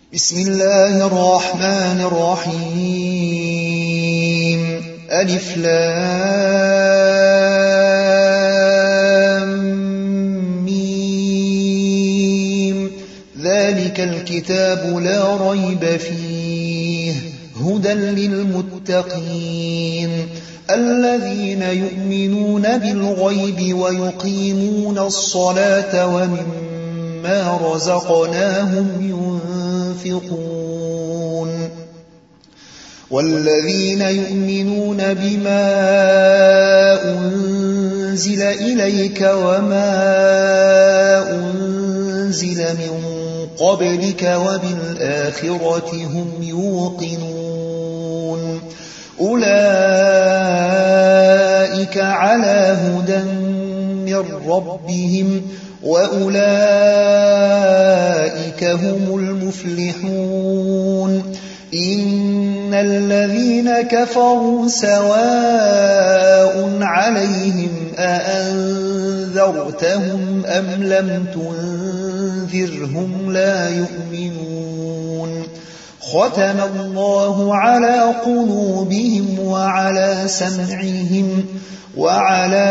بسم الله الرحمن الرحيم ألف لام ميم ذلك الكتاب لا ريب فيه هدى للمتقين الذين يؤمنون بالغيب ويقيمون الصلاة ومما رزقناهم ينفقون والذين يؤمنون بما أنزل إليك وما أنزل من قبلك وبالآخرة هم يوقنون أولئك على هدى من ربهم وأولئك هم المفلحون إن الذين كفروا سواء عليهم أأنذرتهم أم لم تنذرهم لا يؤمنون ختم الله على قلوبهم وعلى سمعهم وعلى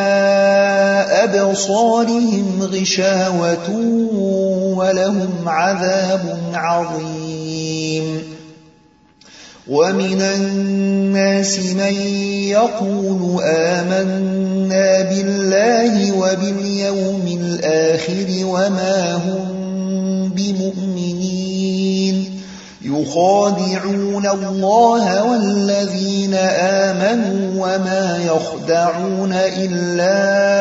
أبصارهم غشاوة ولهم عذاب عظيم ومن الناس من يقول آمنا بالله وباليوم الآخر وما هم بمؤمنين يخادعون الله والذين آمنوا وما يخدعون إلا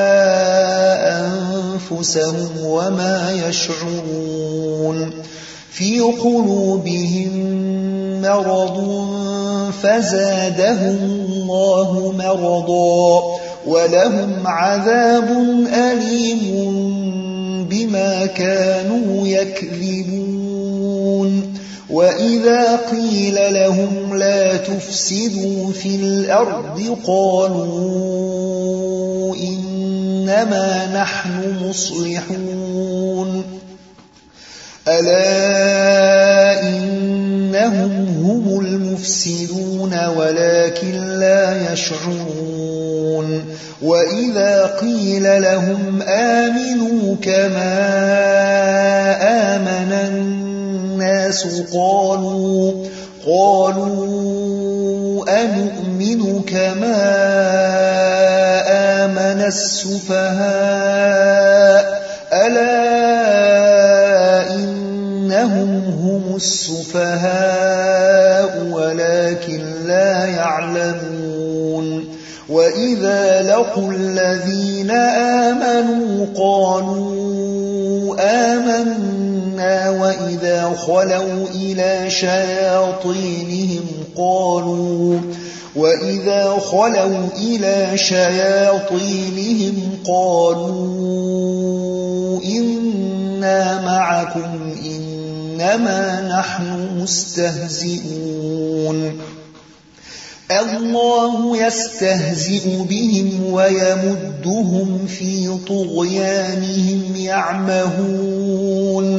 أنفسهم وما يشعرون في قلوبهم مرض فزادهم الله مرضا ولهم عذاب أليم بما كانوا يكذبون وإذا قيل لهم لا تفسدوا في الأرض قالوا إنما نحن مصلحون ألا إنهم هم المفسدون ولكن لا يشعرون وإذا قيل لهم آمنوا كما آمن الناس قالوا أنؤمن كما آمن السفهاء ألا إنهم هم السفهاء ولكن لا يعلمون وإذا لقوا الذين آمنوا قالوا آمنا وإذا خلوا إلى شياطينهم قالوا إنا معكم إنما نحن مستهزئون الله يستهزئ بهم ويمدهم في طغيانهم يعمهون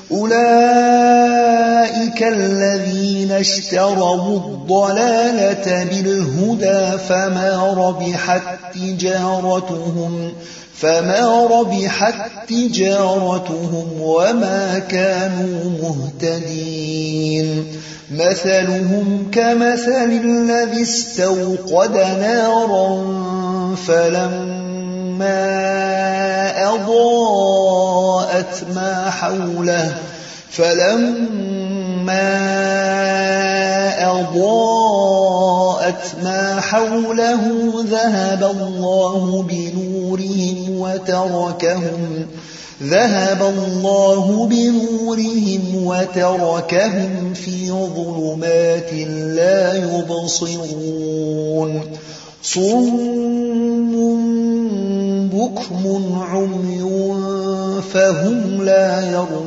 أولئك الذين اشتروا الضلالة بالهدى فما ربحت تجارتهم وما كانوا مهتدين مثلهم كمثل الذي استوقد نارا فلما أضاءت ما حوله ذهب الله بنورهم وتركهم في ظلمات لا يبصرون صم بكم عمي فهم لا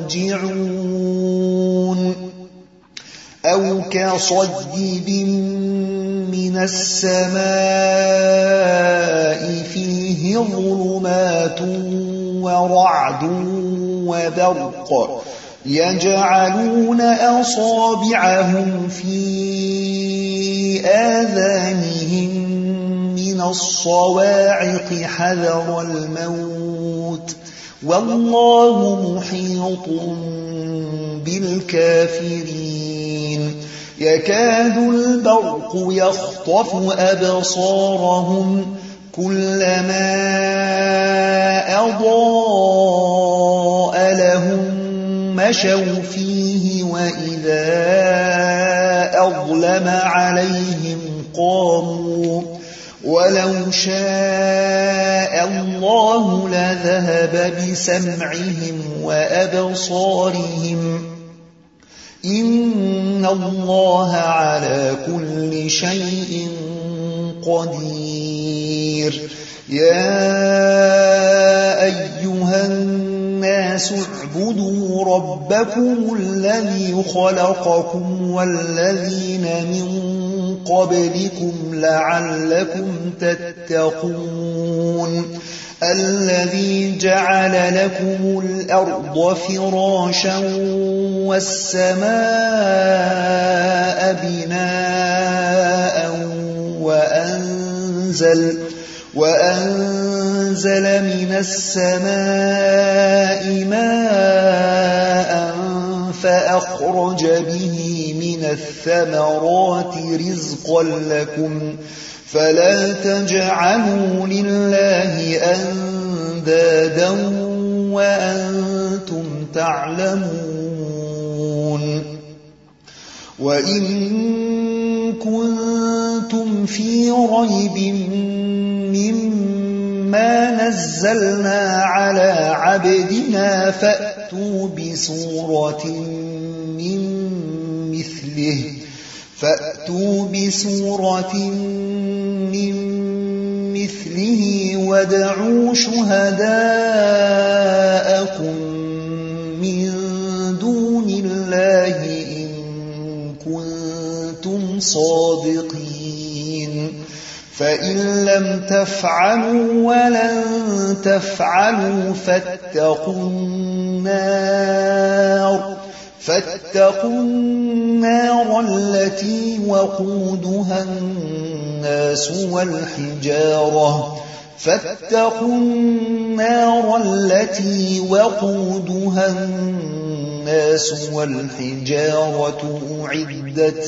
يرجعون أو كصيب من السماء فيه ظلمات ورعد وبرق يجعلون أصابعهم في آذانهم من الصواعق حذر الموت والله محيط بالكافرين يكاد البرق يخطف أبصارهم كلما أضاء لهم مشوا فيه وإذا أظلم عليهم قاموا ولو شاء الله لذهب بسمعهم وأبصارهم إن الله على كل شيء قدير يا أيها الناس اعبدوا ربكم الذي خلقكم والذين من قبلكم لعلكم تتقون الذي جعل لكم الأرض فراشا والسماء بناء وأنزل من السماء ماء فأخرج به من الثمرات رزقا لكم فلا تجعلوا لله أندادا وأنتم تعلمون وإن كنتم في ريب مما نزلنا على عبدنا فأتوا بسورة من مثله وادعوا شهداءكم من دون الله إن كنتم صادقين فإن لم تفعلوا ولن تفعلوا فاتقوا النار التي وقودها الناس والحجارة أعدت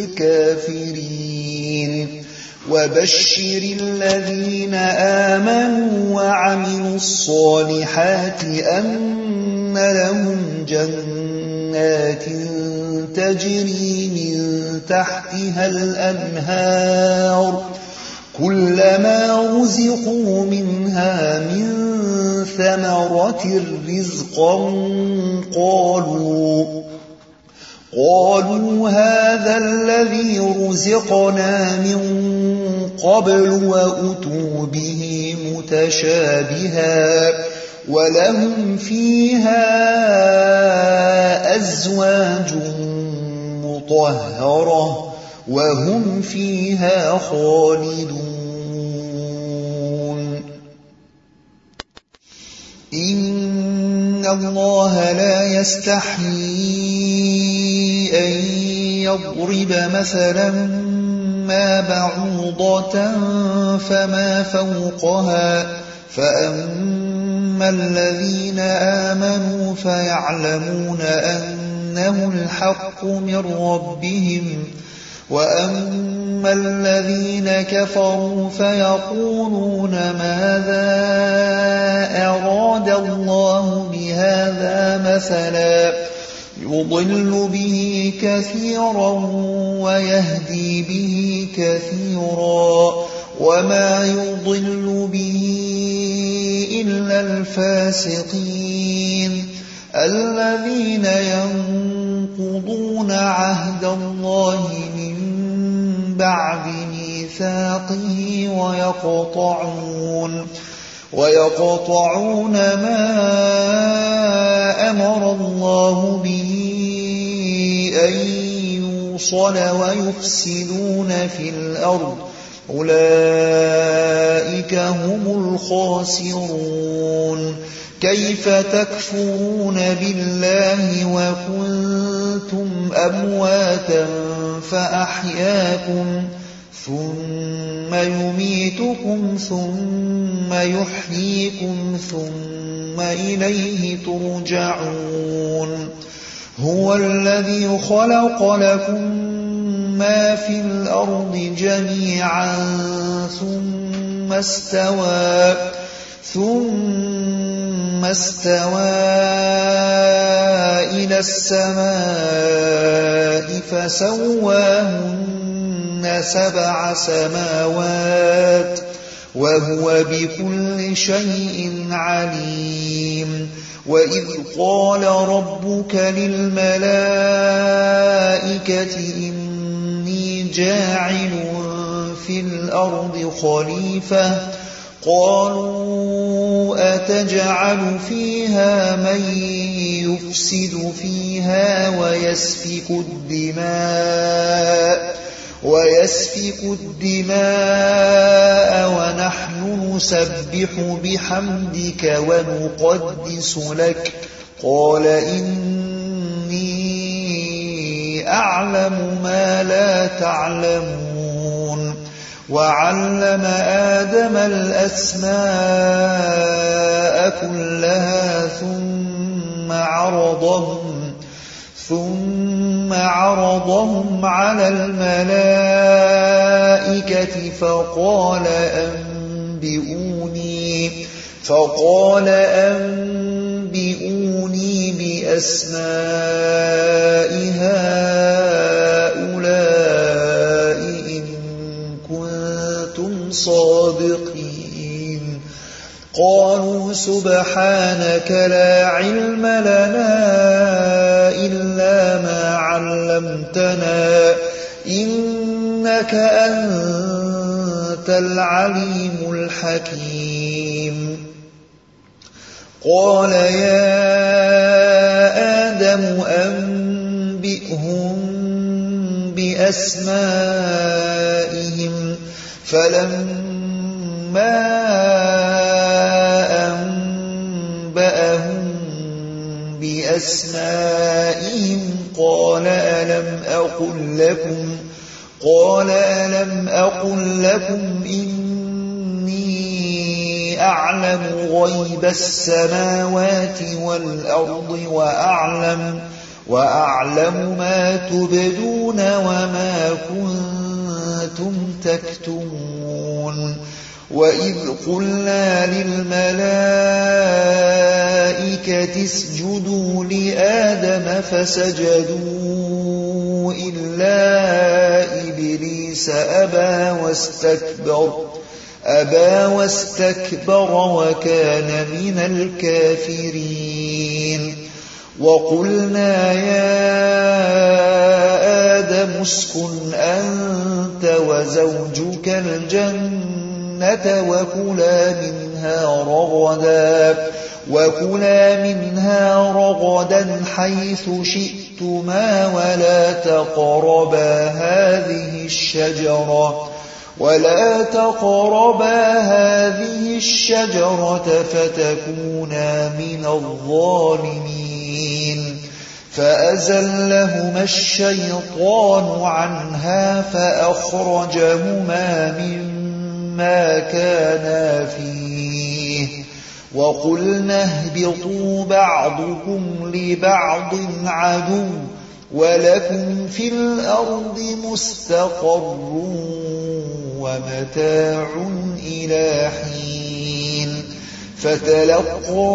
للكافرين وبشر الذين آمنوا وعملوا الصالحات أن لهم جنات تجري من تحتها الأنهار كلما رزقوا منها من ثمرة رزقا قالوا هذا الذي رزقنا من قبل وأتوا به متشابها ولهم فيها أزواج مطهرة وهم فيها خالدون إن الله لا يستحيي أن يضرب مثلا ما بعوضة فما فوقها فأما الذين آمنوا فيعلمون أنه الحق من ربهم وأما الذين كفروا فيقولون ماذا أراد الله بهذا مثلا يضل به كثيرا ويهدي به كثيرا وما يضل به إلا الفاسقين الذين ينقضون عهد الله من بعد ميثاقه ويقطعون ما أمر الله به أن يوصل ويفسدون في الأرض أولئك هم الخاسرون كيف تكفرون بالله وكنتم أمواتا فأحياكم ثم يميتكم ثم يحييكم ثم إليه ترجعون هو الذي خلق لكم ما في الأرض جميعا ثم استوى إلى السماء فسواهن 7 سماوات وهو بكل شيء عليم وإذ قال ربك للملائكة إني جاعل في الأرض خليفة قالوا أتجعل فيها من يفسد فيها ويسفك الدماء ونحن نسبح بحمدك ونقدس لك قال إني أعلم ما لا تعلمون وعلم آدم الأسماء كلها ثم عرضهم على الملائكة فقال أنبئوني بأسماء هؤلاء إن كنتم صادقين قالوا سبحانك لا علم لنا إلا ما علمتنا إنك أنت العليم الحكيم قال يا آدم أنبئهم بأسمائهم فلما أنبأهم بأسمائهم قال ألم أقل لكم إني أعلم غيب السماوات والأرض وأعلم ما تبدون وما كنتم تكتمون وإذ قلنا للملائكة اسجدوا لآدم فسجدوا إلا إبليس أبى واستكبر وكان من الكافرين وقلنا يا آدم اسكن أنت وزوجك الجنة وكلا منها رغدا حيث شئتما ولا تقربا هذه الشجرة فتكونا من الظالمين فأزلهما الشيطان عنها فأخرجهما مما كانا فيه وقلنا اهبطوا بعضكم لبعض عدو ولكم في الأرض مستقر ومتاع إلى حين فتلقى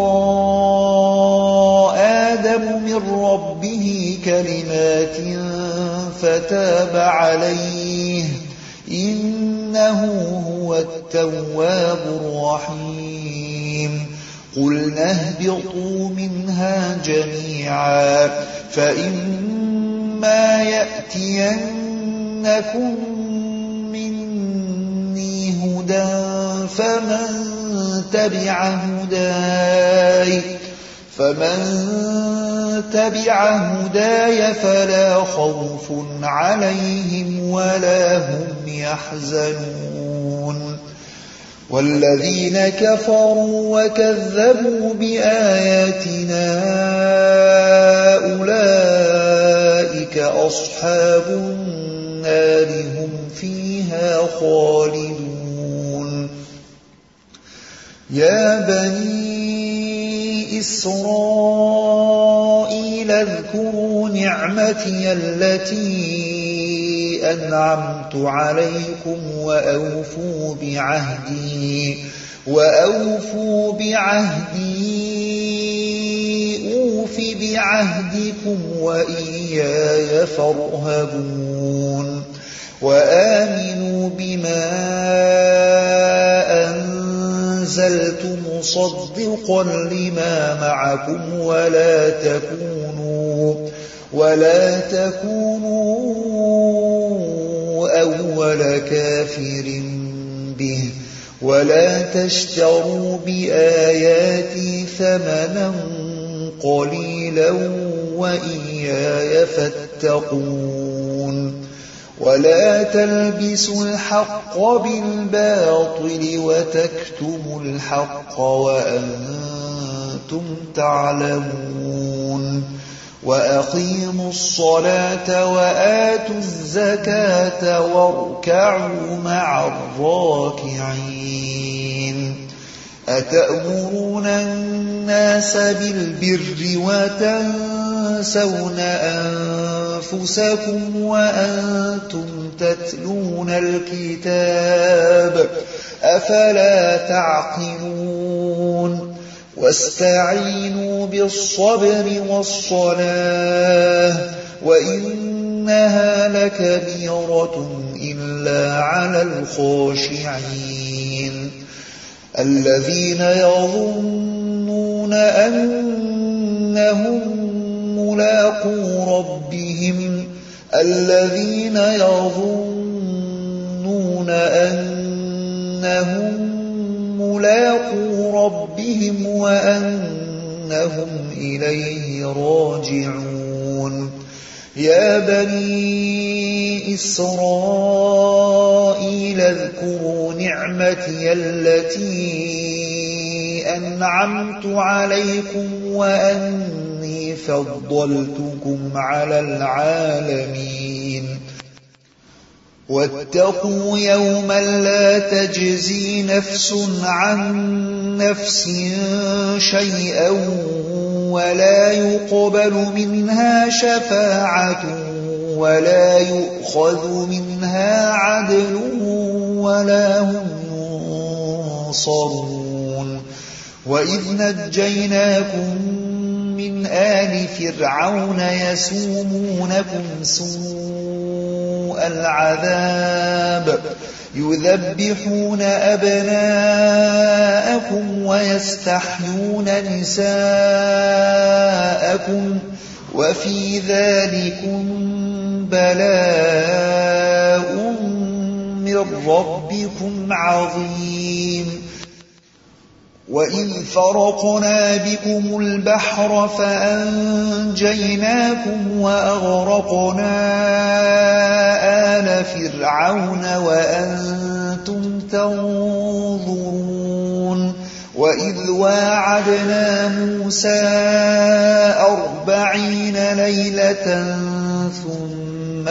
آدم من ربه كلمات فتاب عليه إنه هو التواب الرحيم قلنا اهبطوا منها جميعا فإما يأتينكم مني هدى فمن تبع هداي فلا خوف عليهم ولا هم يحزنون والذين كفروا وكذبوا بآياتنا أولئك أصحاب النار هم فيها خالدون يا بني إسرائيل اذكروا نعمتي التي أنعمت عليكم وأوفوا بعهدي أوف بعهدكم وإياي فارهبون وآمنوا بما أنزلت مصدقا لما معكم ولا تكونوا أول كافر به ولا تشتروا بآياتي ثمنا قليلا وإياي فاتقون ولا تلبسوا الحق بالباطل وتكتموا الحق وأنتم تعلمون وأقيموا الصلاة وآتوا الزكاة واركعوا مع الراكعين أتأمرون الناس بالبر وتنسون أنفسكم وأنتم تتلون الكتاب أفلا تعقلون واستعينوا بالصبر والصلاة وإنها لكبيرة إلا على الخاشعين الذين يظنون أنهم ملاقو ربهم وأنهم إليه راجعون يا بني إسرائيل اذكروا نعمتي التي أنعمت عليكم وأني فضلتكم على العالمين واتقوا يوما لا تجزي نفس عن نفس شيئا ولا يقبل منها شفاعة ولا يؤخذ منها عدل ولا هم ينصرون وإذ نجيناكم من آل فرعون يسومونكم سوء العذاب يذبحون أبناءكم ويستحيون نساءكم وفي ذلكم بلاء من ربكم عظيم وإذ فرقنا بكم البحر فأنجيناكم وأغرقنا آل فرعون وأنتم تنظرون وإذ واعدنا موسى 40 ليلة ثم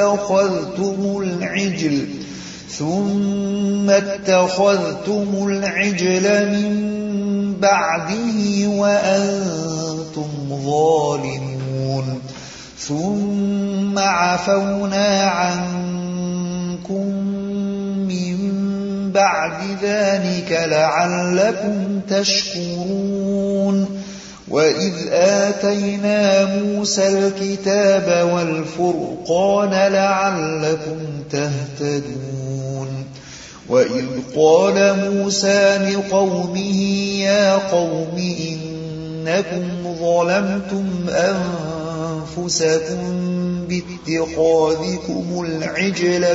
اتخذتم العجل من بعده وأنتم ظالمون ثم عفونا عنكم من بعد ذلك لعلكم تشكرون وإذ آتينا موسى الكتاب والفرقان لعلكم تهتدون وإذ قال موسى لقومه يا قوم إنكم ظلمتم أنفسكم باتخاذكم العجل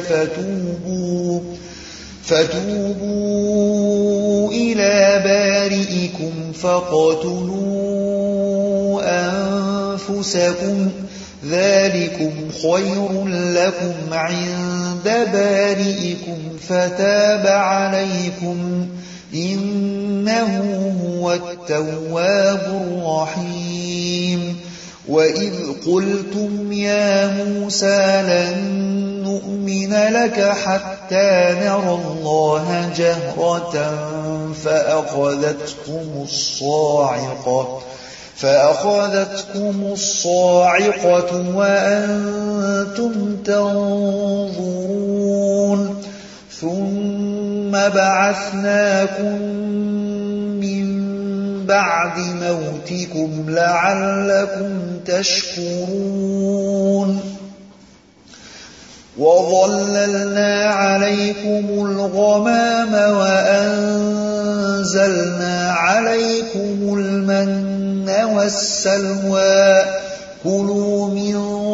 فتوبوا إلى بارئكم ذلكم خير لكم عند بارئكم فتاب عليكم إنه هو التواب الرحيم وإذ قلتم يا موسى لن نؤمن لك حتى نرى الله جهرة فأخذتكم الصاعقة وأنتم تنظرون ثم بعثناكم من بعد موتكم لعلكم تشكرون وظللنا عليكم الغمام وأنزلنا عليكم المن والسلوى كلوا من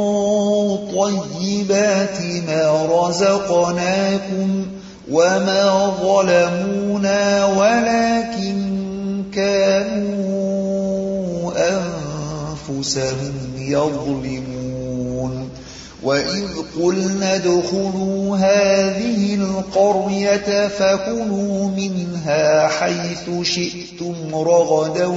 طيبات ما رزقناكم وما ظلمونا ولكن كانوا أنفسهم يظلمون وإذ قلنا ادخلوا هذه القرية فكلوا منها حيث شئتم رغدا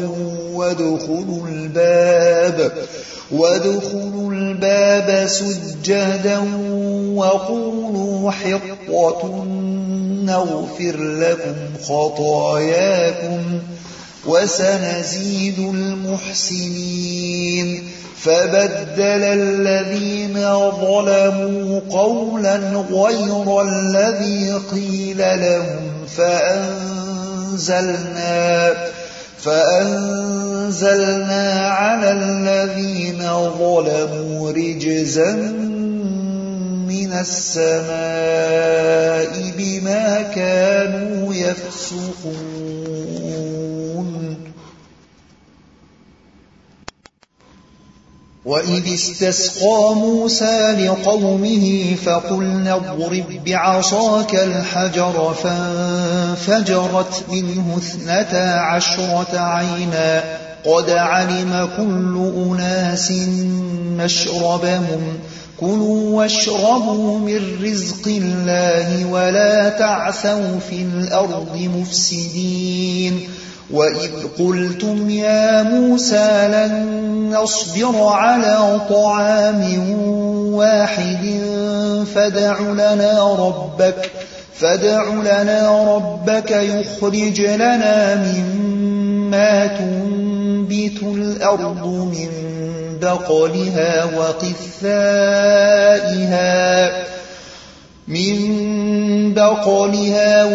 وادخلوا الباب سجدا وقولوا حطة نغفر لكم خطاياكم وسنزيد المحسنين فبدل الذين ظلموا قولا غير الذي قيل لهم فأنزلنا على الذين ظلموا رجزا من السماء بما كانوا يفسقون وإذ استسقى موسى لقومه فقلنا اضرب بعصاك الحجر فانفجرت منه 12 عينا قد علم كل أناس مشربهم كلوا واشربوا من رزق الله ولا تعثوا في الأرض مفسدين وإذ قلتم يا موسى لن نصبر على طعام واحد فادع لنا ربك يخرج لنا مما تنبت الأرض من بقلها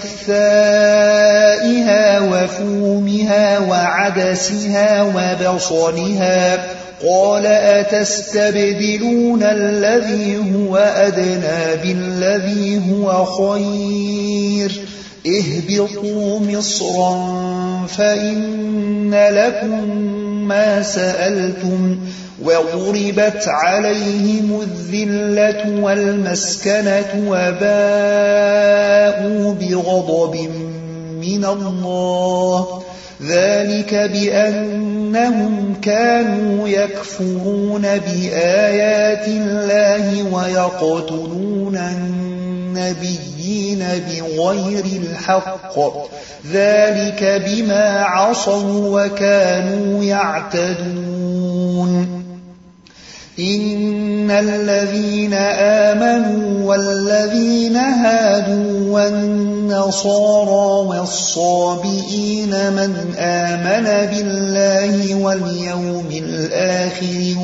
وقثائها وفومها وعدسها وبصلها قال أتستبدلون الذي هو أدنى بالذي هو خير اهبطوا مصرا فإن لكم ما سألتم وضربت عليهم الذلة والمسكنة وباءوا بغضب من الله ذلك بأنهم كانوا يكفرون بآيات الله ويقتلون النبيين بغير الحق ذلك بما عصوا وكانوا يعتدون إن الذين آمنوا والذين هادوا والنصارى والصابئين من آمن بالله واليوم الآخر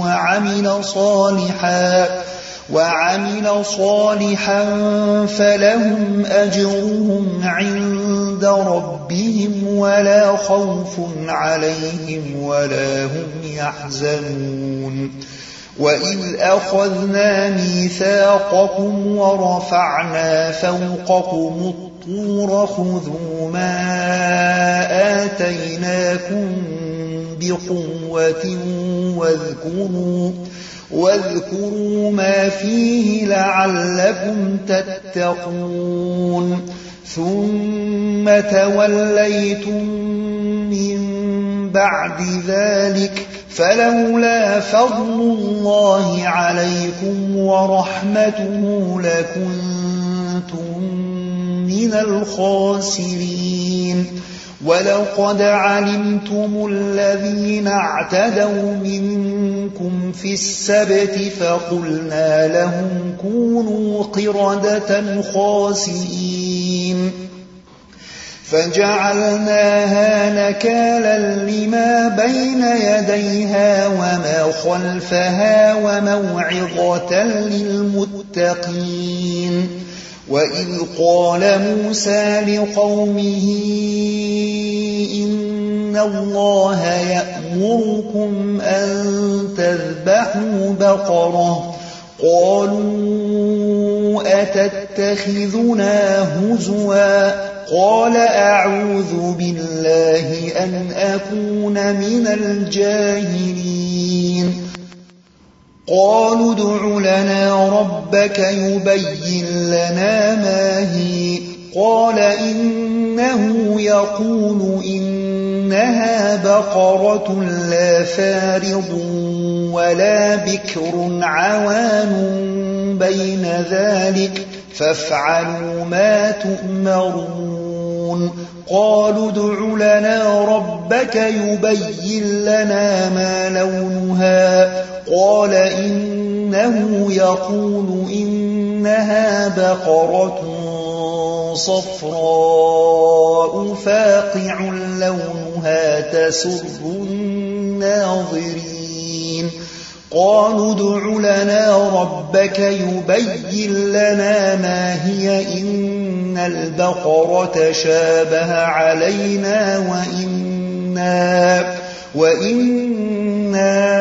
وعمل صالحا فلهم أجرهم عند ربهم ولا خوف عليهم ولا هم يحزنون وإذ أخذنا ميثاقكم ورفعنا فوقكم الطور خذوا ما آتيناكم بقوة واذكروا ما فيه لعلكم تتقون ثم توليتم من بعد ذلك فلولا فضل الله عليكم ورحمته لكنتم من الخاسرين ولقد علمتم الذين اعتدوا منكم في السبت فقلنا لهم كونوا قردة خاسئين فجعلناها نكالا لما بين يديها وما خلفها وموعظة للمتقين وإذ قال موسى لقومه إن الله يأمركم أن تذبحوا بقرة قالوا أتتخذنا هزوا قال أعوذ بالله أن أكون من الجاهلين قالوا ادع لنا ربك يبين لنا ما هي قال إنه يقول إنها بقرة لا فارض ولا بكر عوان بين ذلك فافعلوا ما تؤمرون قالوا ادع لنا ربك يبين لنا ما لونها قال إنه يقول إنها بقرة صفراء فاقع لونها تسر الناظرين قالوا ادع لنا ربك يبين لنا ما هي إن البقرة شابه علينا وإنا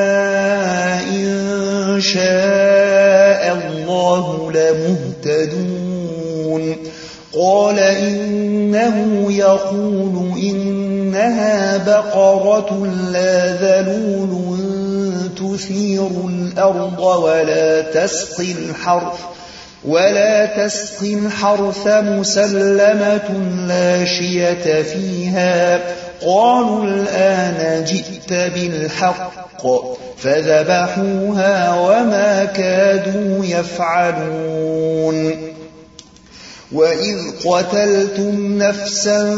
إن شاء الله لمهتدون قال إنه يقول إنها بقرة لا ذلول تثير الأرض ولا تسقي الحرث مسلمة لا شية فيها قالوا الآن جئت بالحق فذبحوها وما كادوا يفعلون وإذ قتلتم نفسا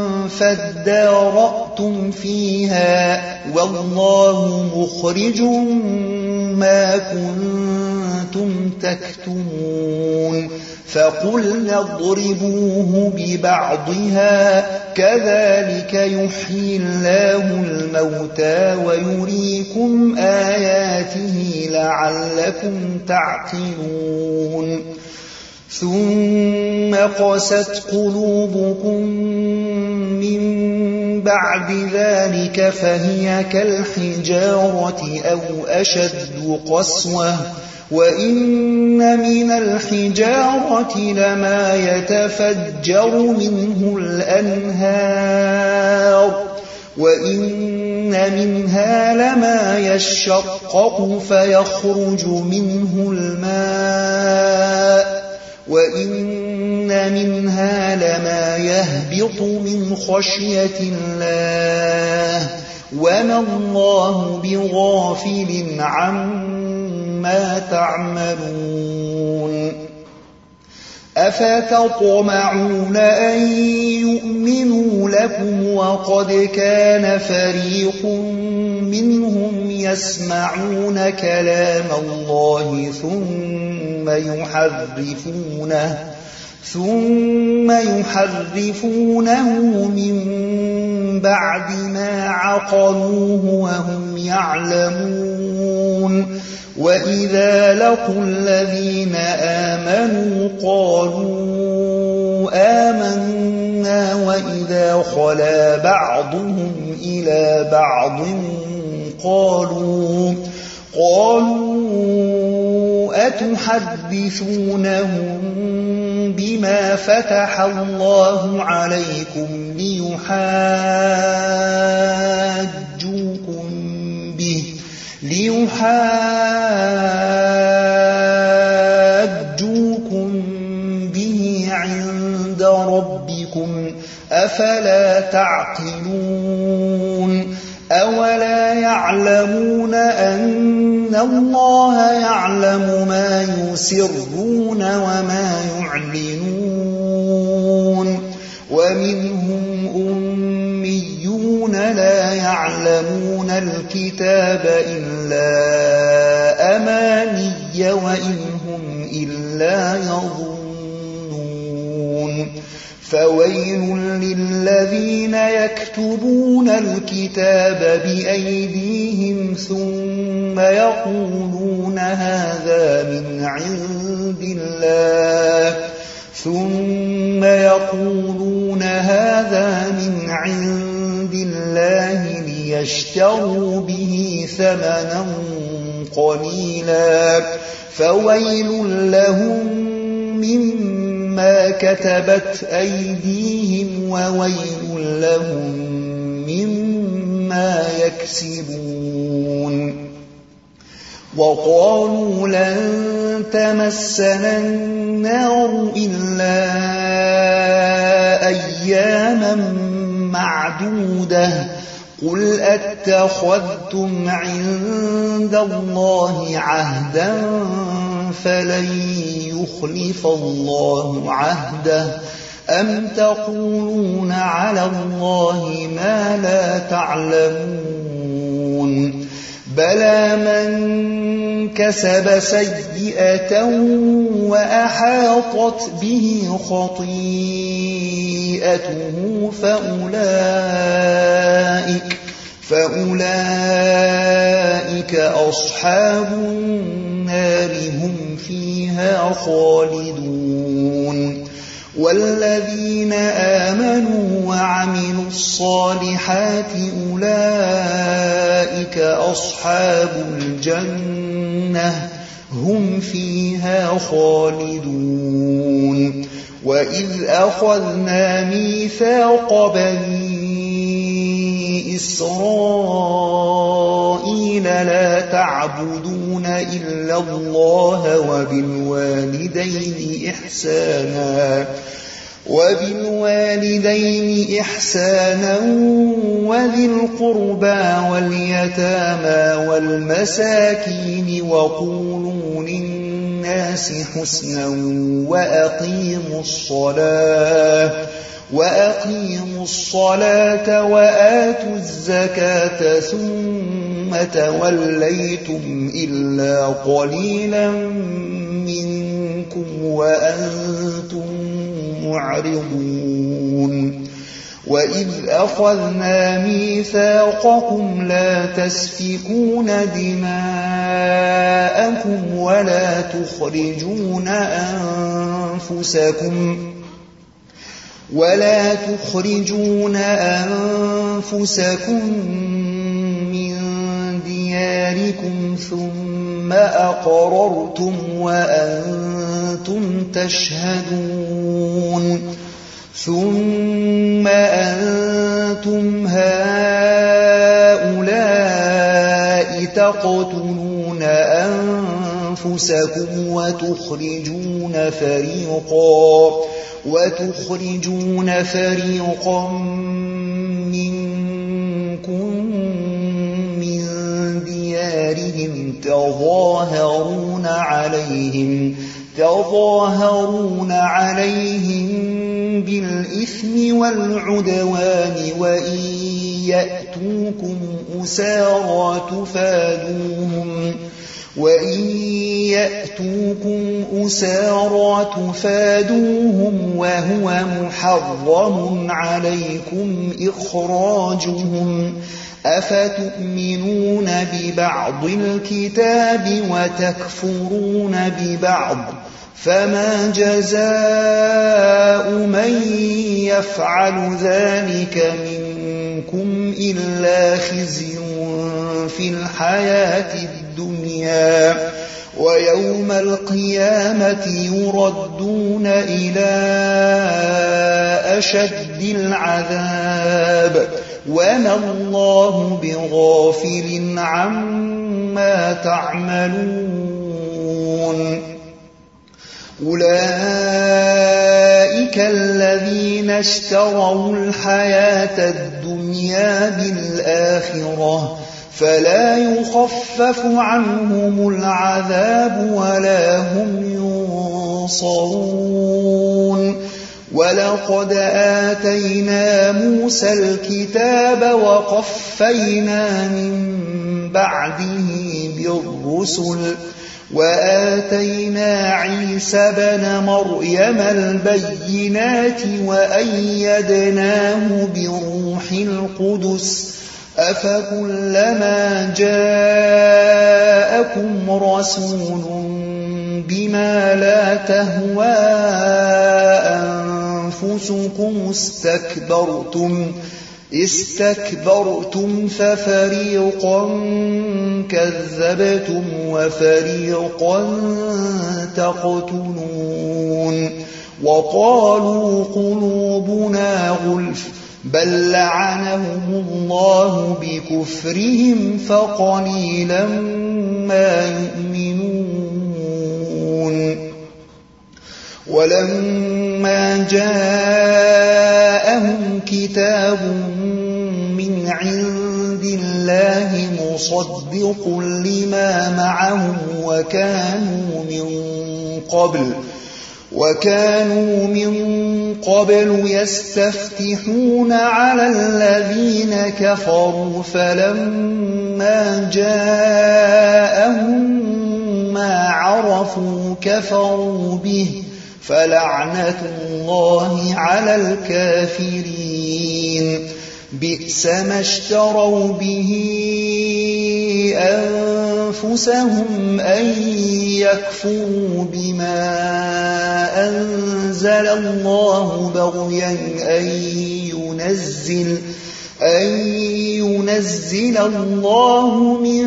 فادارأتم فيها والله مخرج ما كنتم تكتمون فقلنا اضربوه ببعضها كذلك يحيي الله الموتى ويريكم آياته لعلكم تعقلون ثم قست قلوبكم من بعد ذلك فهي كالحجارة أو أشد قسوة وإن من الحجارة لما يتفجر منه الأنهار وإن منها لما يشقق فيخرج منه الماء وإن منها لما يهبط من خشية الله وما الله بغافل عما تعملون أفتطمعون أن يؤمنوا لكم وقد كان فريق منهم يسمعون كلام الله ثم يحرفونه من بعد ما عقلوه وهم يعلمون وإذا لقوا الذين آمنوا قالوا آمنا وإذا خلا بعضهم إلى بعض قالوا أتحدثونهم بما فتح الله عليكم ليحاجوكم به عند ربكم أفلا تعقلون يعلم ما يسرون وما يعلنون ومنهم أميون لا يعلمون الكتاب إلا أماني وإن هم إلا يظنون فويل للذين يكتبون الكتاب بأيديهم ثم يقولون هذا من عند الله ليشتروا به ثمنا قليلا فويل لهم مما كتبت أيديهم وويل لهم مما يكسبون وقالوا لن تمسنا النار إلا أياما معدودة قل أتخذتم عند الله عهدا فلن يخلف الله عهده أم تقولون على الله ما لا تعلمون بلى من كسب سيئة وأحاطت به خطيئته فأولئك أصحاب النار هم فيها خالدون والذين آمنوا وعملوا الصالحات أولئك أصحاب الجنة هم فيها خالدون وإذ أخذنا ميثاق بني إسرائيل لا تعبدون إلا الله وبالوالدين إحسانا وذي القربى واليتامى والمساكين وقولوا للناس حسنا وأقيموا الصلاة وآتوا الزكاة ثم توليتم إلا قليلا منكم وأنتم معرضون وإذ أخذنا ميثاقكم لا تسفكون دماءكم ولا تخرجون أنفسكم من دياركم ثم أقررتم وأنتم تشهدون ثم أنتم هؤلاء تقتلون أنفسكم وتخرجون فريقا منكم من ديارهم تظاهرون عليهم بالإثم والعدوان وإن يأتوكم أسارى تفادوهم وهو محرم عليكم إخراجهم أفتؤمنون ببعض الكتاب وتكفرون ببعض فما جزاء من يفعل ذلك منكم إلا خزي في الحياة الدنيا ويوم القيامة يردون إلى أشد العذاب وما الله بغافل عما تعملون أولئك الذين اشتروا الحياة الدنيا بالآخرة فلا يخفف عنهم العذاب ولا هم ينصرون ولقد آتينا موسى الكتاب وقفينا من بعده بالرسل وآتينا عيسى بن مريم البينات وأيدناه بروح القدس أفكلما جاءكم رسول بما لا تهوى أنفسكم استكبرتم ففريقا كذبتم وفريقا تقتلون وقالوا قلوبنا غلف بل لعنهم الله بكفرهم فقليلا ما يؤمنون ولما جاءهم كتاب من عند الله مصدق لما معهم وكانوا من قبل يستفتحون على الذين كفروا فلما جاءهم ما عرفوا كفروا به فلعنة الله على الكافرين بئس ما اشتروا به أنفسهم أن يكفروا بما أنزل الله بغيا أن ينزل الله من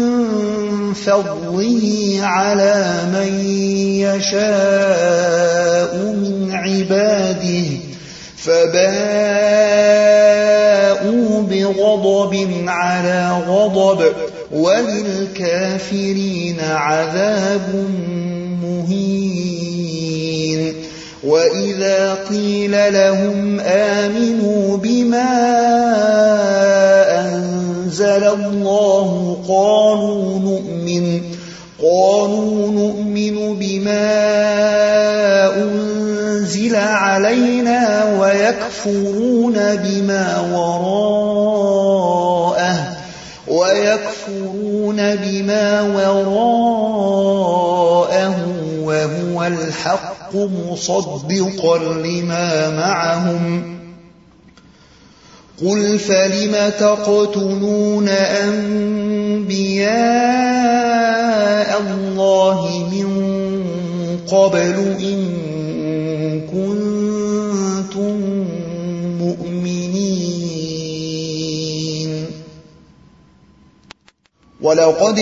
فضله على من يشاء من عباده فباءوا بغضب على غضب وللكافرين عذاب مهين وإذا قيل لهم آمنوا بما أنزل الله قالوا نؤمن بما أنزل علينا ويكفرون بما وراءه وهو الحق مصدقا لما معهم قل فلم تقتلون أنبياء الله من قبل إن كنتم مؤمنين ولقد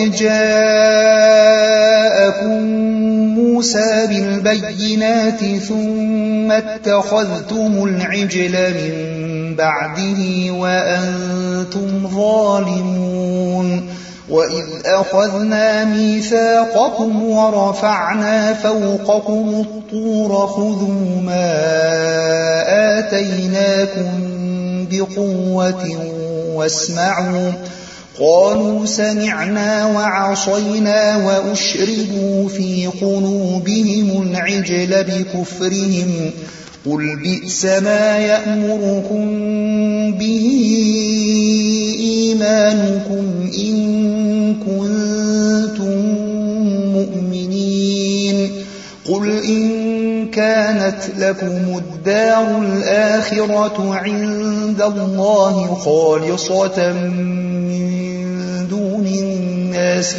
جاءكم موسى بالبينات ثم اتخذتم العجل من بعده وأنتم ظالمون وإذ أخذنا ميثاقكم ورفعنا فوقكم الطور خذوا ما آتيناكم بقوة واسمعوا قالوا سمعنا وعصينا وأشربوا في قلوبهم العجل بكفرهم قل بئس ما يأمركم به إيمانكم إن كنتم مؤمنين قل إن كانت لكم الدار الآخرة عند الله خالصة من دون الناس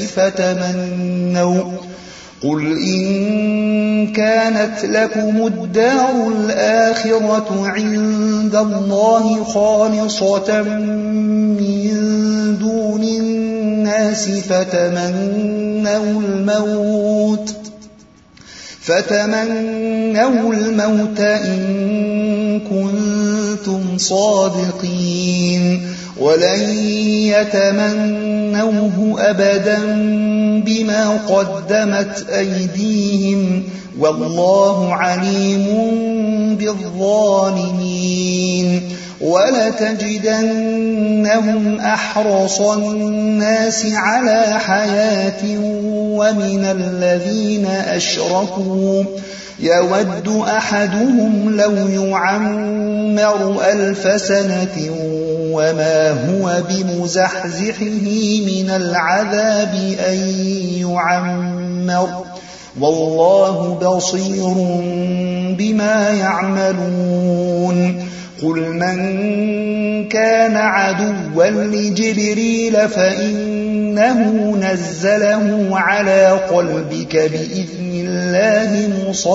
قل إن كانت لكم الدار الآخرة عند الله خالصة من دون الناس فتمنوا الموت إن كنتم صادقين ولن يتمنوه أبدا بما قدمت أيديهم والله عليم بالظالمين ولتجدنهم أحرص الناس على حياة ومن الذين أشركوا يود أحدهم لو يعمر 1000 سنة وما هو بمزحزحه من العذاب أن يعمر والله بصير بما يعملون قل من كان عدوا لجبريل فإنه نزله على قلبك بإذن الله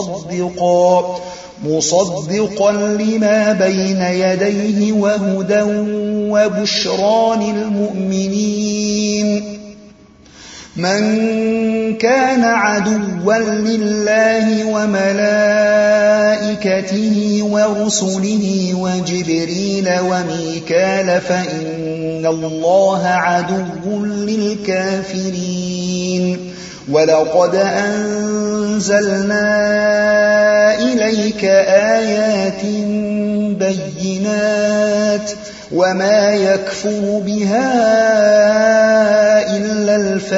مصدقا لما بين يديه وهدى وبشرى للمؤمنين من كان عدوا لله وملائكته ورسله وجبريل وميكال فإن الله عدو للكافرين ولقد أنزلنا إليك آيات بينات وما يكفر بها إلا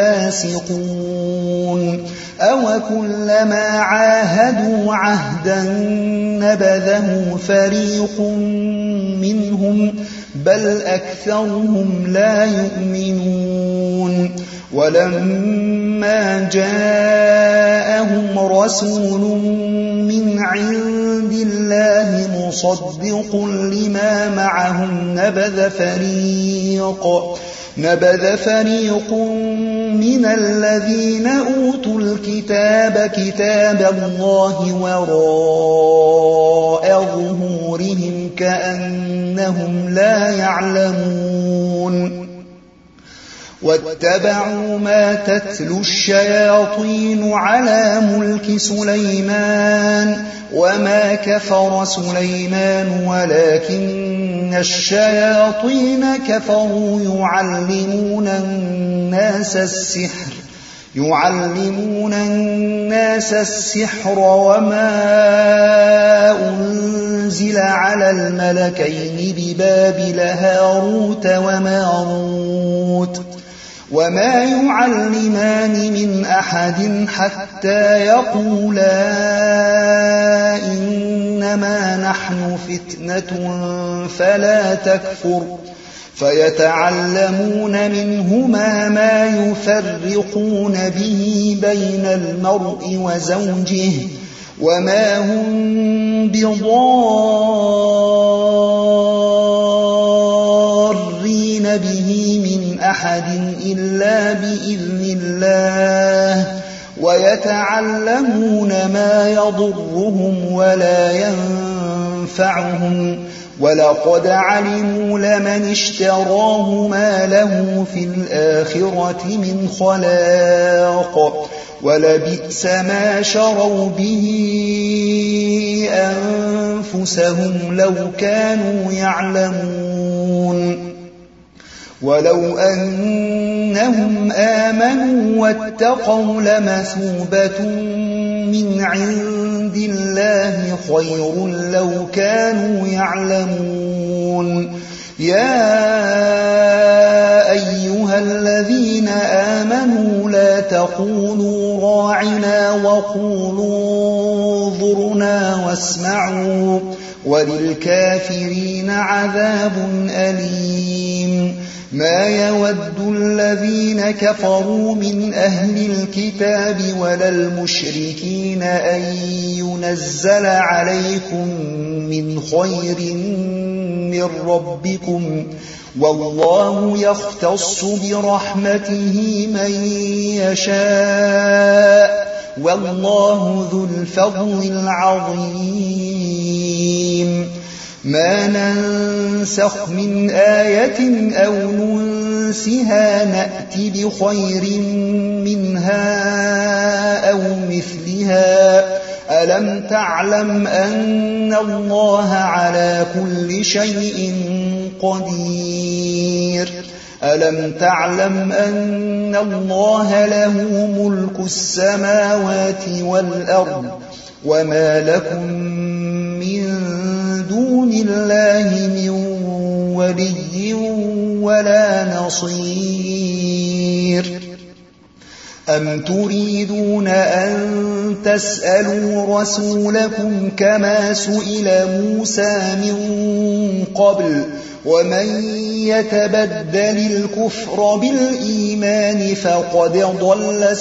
الفاسقون أوكلما عاهدوا عهدا نبذه فريق منهم بل أكثرهم لا يؤمنون ولما جاءهم رسول من عند الله مصدق لما معهم نبذ فريق من الذين أوتوا الكتاب كتاب الله وراء ظهورهم كأنهم لا يعلمون واتبعوا ما تتلو الشياطين على ملك سليمان وما كفر سليمان ولكن الشياطين كفروا يعلمون الناس السحر وما أنزل على الملكين ببابل هاروت وماروت وما يعلمان من أحد حتى يقولا إنما نحن فتنة فلا تكفر فيتعلمون منهما ما يفرقون به بين المرء وزوجه وما هم بضارين به من أحد إلا بإذن الله ويتعلمون ما يضرهم ولا ينفعهم ولقد علموا لمن اشتراه ما له في الآخرة من خلاق ولبئس ما شروا به أنفسهم لو كانوا يعلمون ولو أنهم آمنوا واتقوا لمثوبة من عند الله خير لو كانوا يعلمون يا أيها الذين آمنوا لا تقولوا راعنا وقولوا انظرنا واسمعوا وللكافرين عذاب أليم ما يود الذين كفروا من أهل الكتاب ولا المشركين أن ينزل عليكم من خير من ربكم والله يختص برحمته من يشاء والله ذو الفضل العظيم ما ننسخ من آية أو ننسها نأتي بخير منها أو مثلها ألم تعلم أن الله على كل شيء قدير ألم تعلم أن الله له ملك السماوات والأرض وما لكم من دون الله من ولي ولا نصير أم تريدون أن تسألوا رسولكم كما سئل موسى من قبل ومن يتبدل الكفر بالإيمان فقد ضل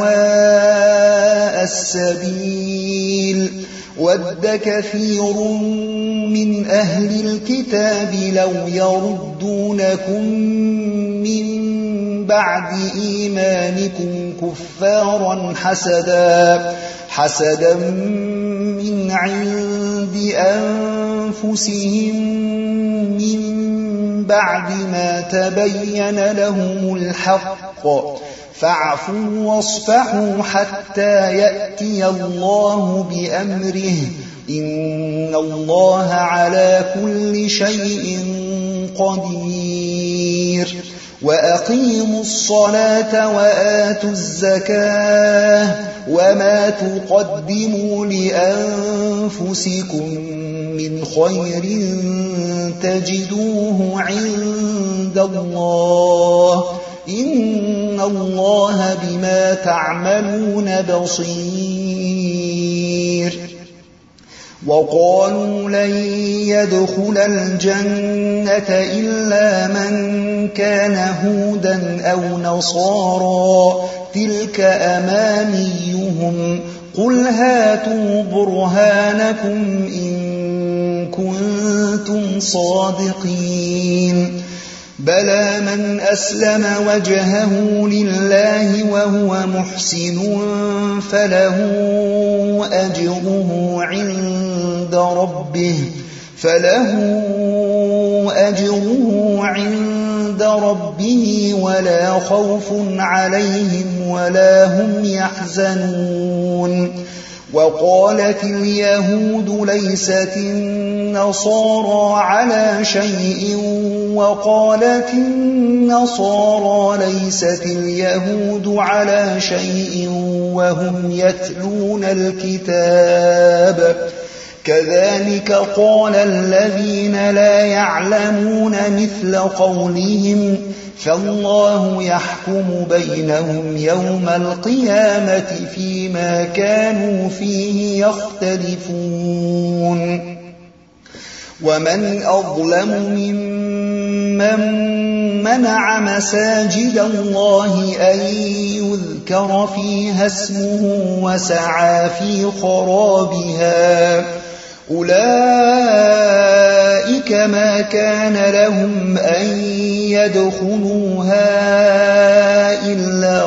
سواء السبيل ود كثير من أهل الكتاب لو يردونكم من بعد إيمانكم كفارا حسدا من عند أنفسهم من بعد ما تبين لهم الحق فاعفوا واصفحوا حتى يأتي الله بأمره إن الله على كل شيء قدير وأقيموا الصلاة وآتوا الزكاة وما تقدموا لأنفسكم من خير تجدوه عند الله إن الله بما تعملون بصير وقالوا لن يدخل الجنة إلا من كان هودا أو نصارى تلك أمانيهم قل هاتوا برهانكم إن كنتم صادقين بلى من أسلم وجهه لله وهو محسن فله أجره عند ربه ولا خوف عليهم ولا هم يحزنون وقالت اليهود ليست النصارى على شيء وقالت النصارى ليست اليهود على شيء وهم يتلون الكتاب كذلك قال الذين لا يعلمون مثل قولهم فالله يحكم بينهم يوم القيامة فيما كانوا فيه يختلفون ومن أظلم ممن منع مساجد الله أن يذكر فيها اسمه وسعى في خرابها أولئك ما كان لهم أن يدخلوها إلا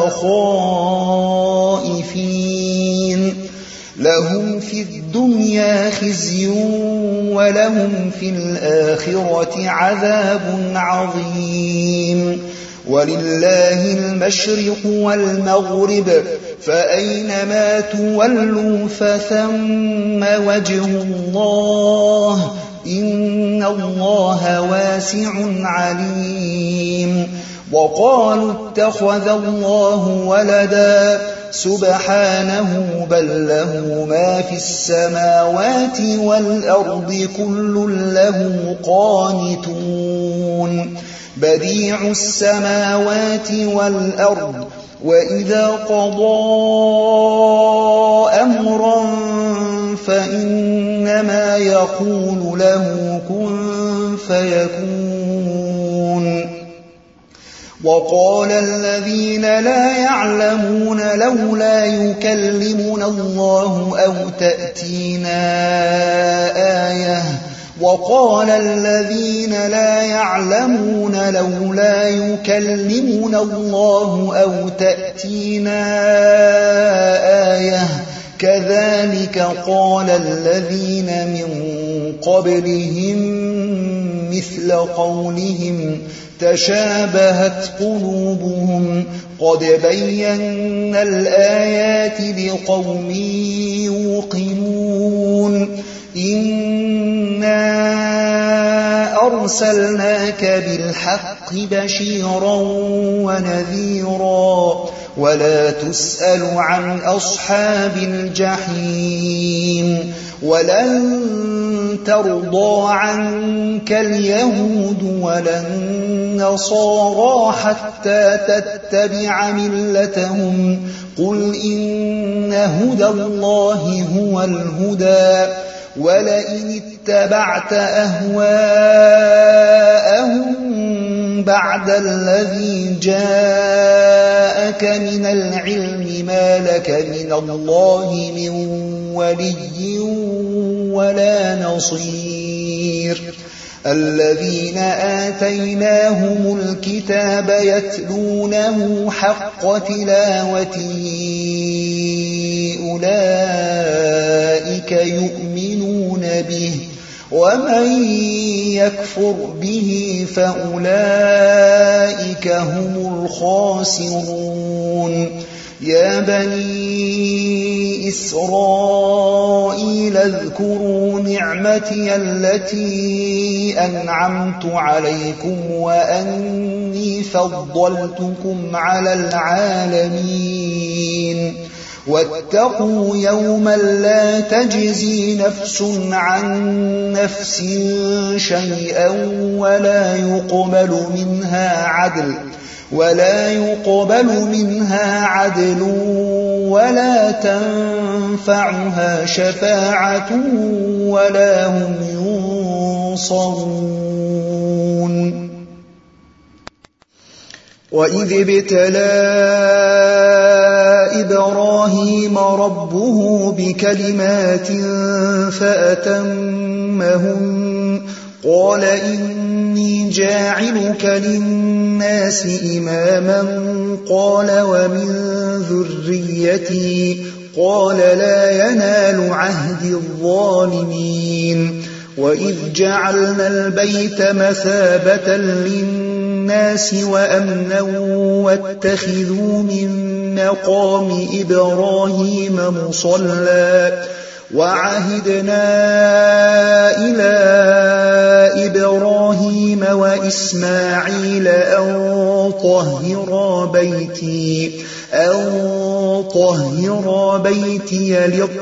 خائفين لهم في الدنيا خزي ولهم في الآخرة عذاب عظيم ولله المشرق والمغرب فأينما تولوا فثم وجه الله إن الله واسع عليم وقالوا اتخذ الله ولدا سبحانه بل له ما في السماوات والأرض كل له قانتون بديع السماوات والأرض وإذا قضى أمرا فإنما يقول له كن فيكون وقال الذين لا يعلمون لولا يكلمنا الله أو تأتينا آية وقال الذين لا يعلمون لولا يكلمنا الله أو تأتينا آية كذلك قال الذين من قبلهم مثل قولهم تشابهت قلوبهم قد بينا الآيات لقوم يوقنون إنا أرسلناك بالحق بشيرا ونذيرا ولا تسأل عن أصحاب الجحيم ولن ترضى عنك اليهود ولا النصارى حتى تتبع ملتهم قل إن هدى الله هو الهدى ولئن اتبعت أهواءهم بعد الذي جاءك من العلم ما لك من الله من ولي ولا نصير الذين آتيناهم الكتاب يتلونه حق تلاوته أولئك يؤمنون به ومن يكفر به فأولئك هم الخاسرون يا بني إسرائيل اذكروا نعمتي التي أنعمت عليكم وأني فضلتكم على العالمين واتقوا يوما لا تجزي نفس عن نفس شيئا ولا يقبل منها عدل ولا تنفعها شفاعة ولا هم ينصرون وإذ ابتلى إبراهيم ربه بكلمات فأتمهن قال إني جاعلك للناس إماما قال ومن ذريتي قال لا ينال عهد الظالمين وإذ جعلنا البيت مثابة للناس وأمنا واتخذوا من مقام إبراهيم مصلى وعهدنا إلى إبراهيم وإسماعيل أن طهر بيتي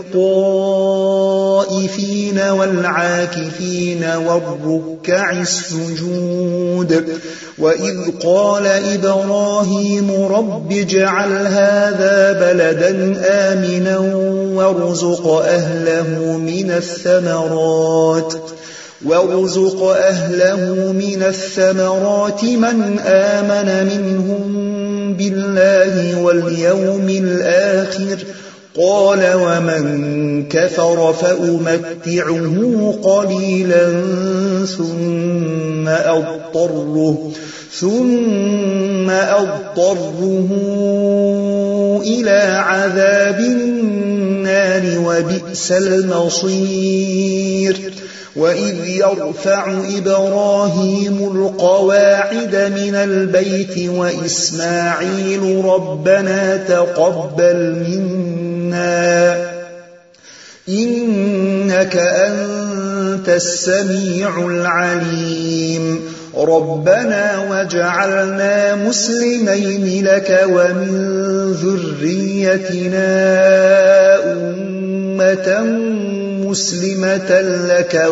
للطائفين والعاكفين والركع السجود وإذ قال إبراهيم رب اجعل هذا بلدا آمنا وارزق أهله من الثمرات من آمن منهم بالله واليوم الآخر قال ومن كفر فأمتعه قليلا ثم أضطره إلى عذاب النار وبئس المصير وإذ يرفع إبراهيم القواعد من البيت وإسماعيل ربنا تقبل منا إنك أنت السميع العليم ربنا واجعلنا مسلمين لك ومن ذريتنا أمة مسلمة لك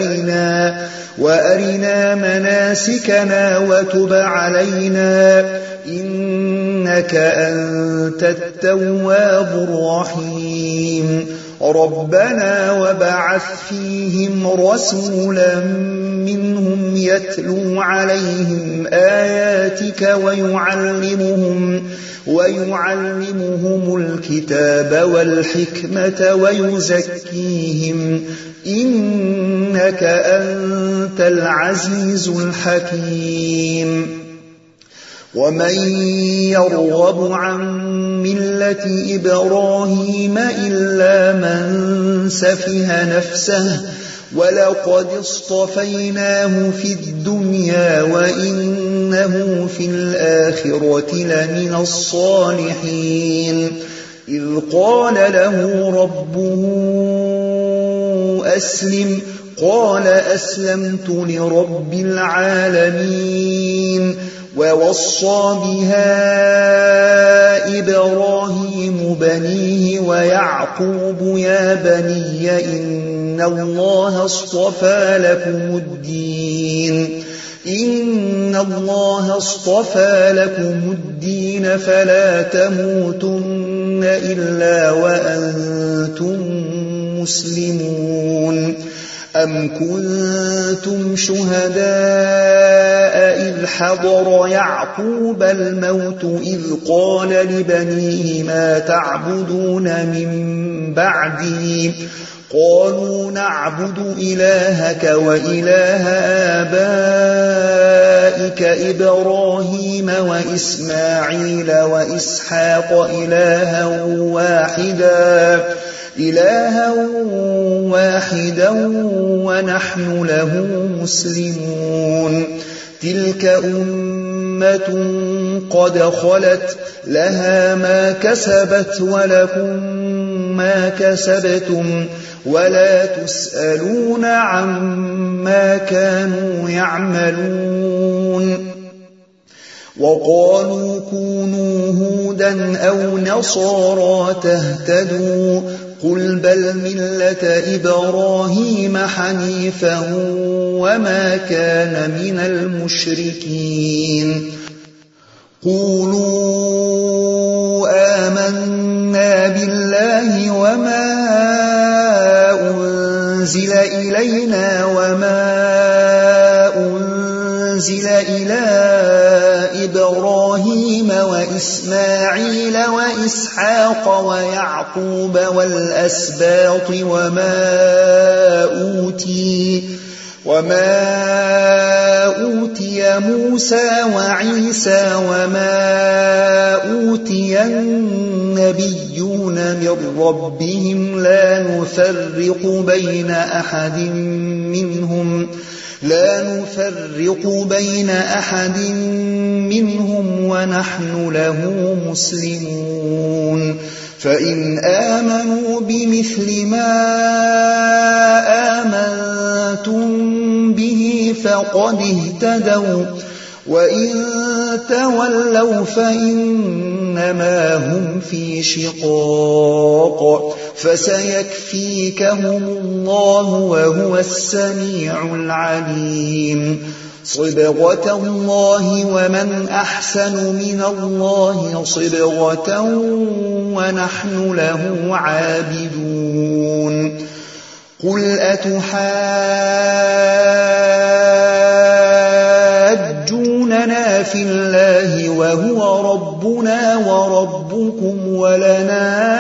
وأرنا مناسكنا وتب علينا إنك أنت التواب الرحيم ربنا وبعث فيهم رسولا منهم يتلو عليهم آياتك ويعلمهم الكتاب والحكمة ويزكيهم إنك أنت العزيز الحكيم ومن يرغب عن ملة إبراهيم إلا من سفه نفسه ولقد اصطفيناه في الدنيا وإنه في الآخرة لمن الصالحين إذ قال له ربه أسلم قال أسلمت لرب العالمين. ووصى بها إبراهيم بنيه ويعقوب يا بني إن الله اصطفى لكم الدين فلا تموتن إلا وأنتم مسلمون. أم كنتم شهداء إذ حضر يعقوب الموت إذ قال لبنيه ما تعبدون من بعدي قالوا نعبد إلهك وإله آبائك إبراهيم وإسماعيل وإسحاق إلها واحدا ونحن له مسلمون. تلك أمة قد خلت لها ما كسبت ولكم ما كسبتم ولا تسألون عما كانوا يعملون. وقالوا كونوا هودا أو نصارى تهتدوا قل بل ملة إبراهيم حنيفا وما كان من المشركين. قولوا آمنا بالله وما أنزل إلينا وما أنزل إلى إبراهيم وإسماعيل وإسحاق ويعقوب والأسباط وما أوتي موسى وعيسى وما أوتي النبيون من ربهم لا نفرق بين أحد منهم ونحن له مسلمون. فإن آمنوا بمثل ما آمنتم به فقد اهتدوا وإن تولوا فإنما هم في شقاق فسيكفيكهم الله وهو السميع العليم. صبغة الله ومن أحسن من الله صبغة ونحن له عابدون. قل أتحاجوننا في الله وهو ربنا وربكم ولنا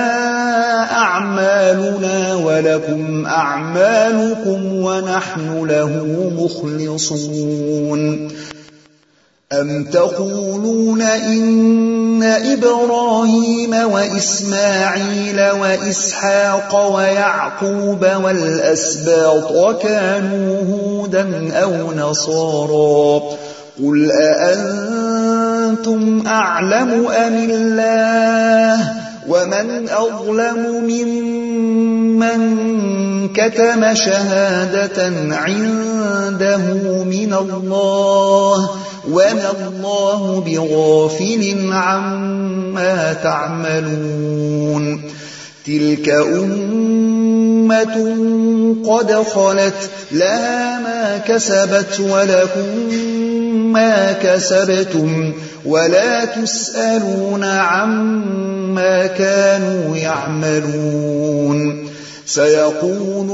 أعمالنا ولكم أعمالكم ونحن له مخلصون. أم تقولون إن إبراهيم وإسماعيل وإسحاق ويعقوب والأسباط كانوا هودا أو نصارى قل أأنتم أعلم أم الله ومن أظلم ممن كتم شهادة عنده من الله وما الله بغافل عما تعملون. تلك أمة قد خلت لها ما كسبت ولكم ما كسبتم ولا تسألون عما كانوا يعملون. سيقول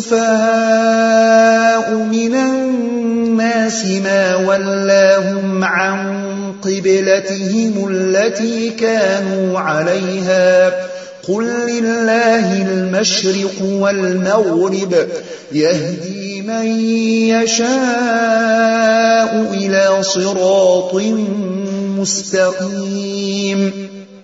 السفهاء من الناس ما ولاهم عن قبلتهم التي كانوا عليها قل لله المشرق والمغرب يهدي من يشاء إلى صراط مستقيم.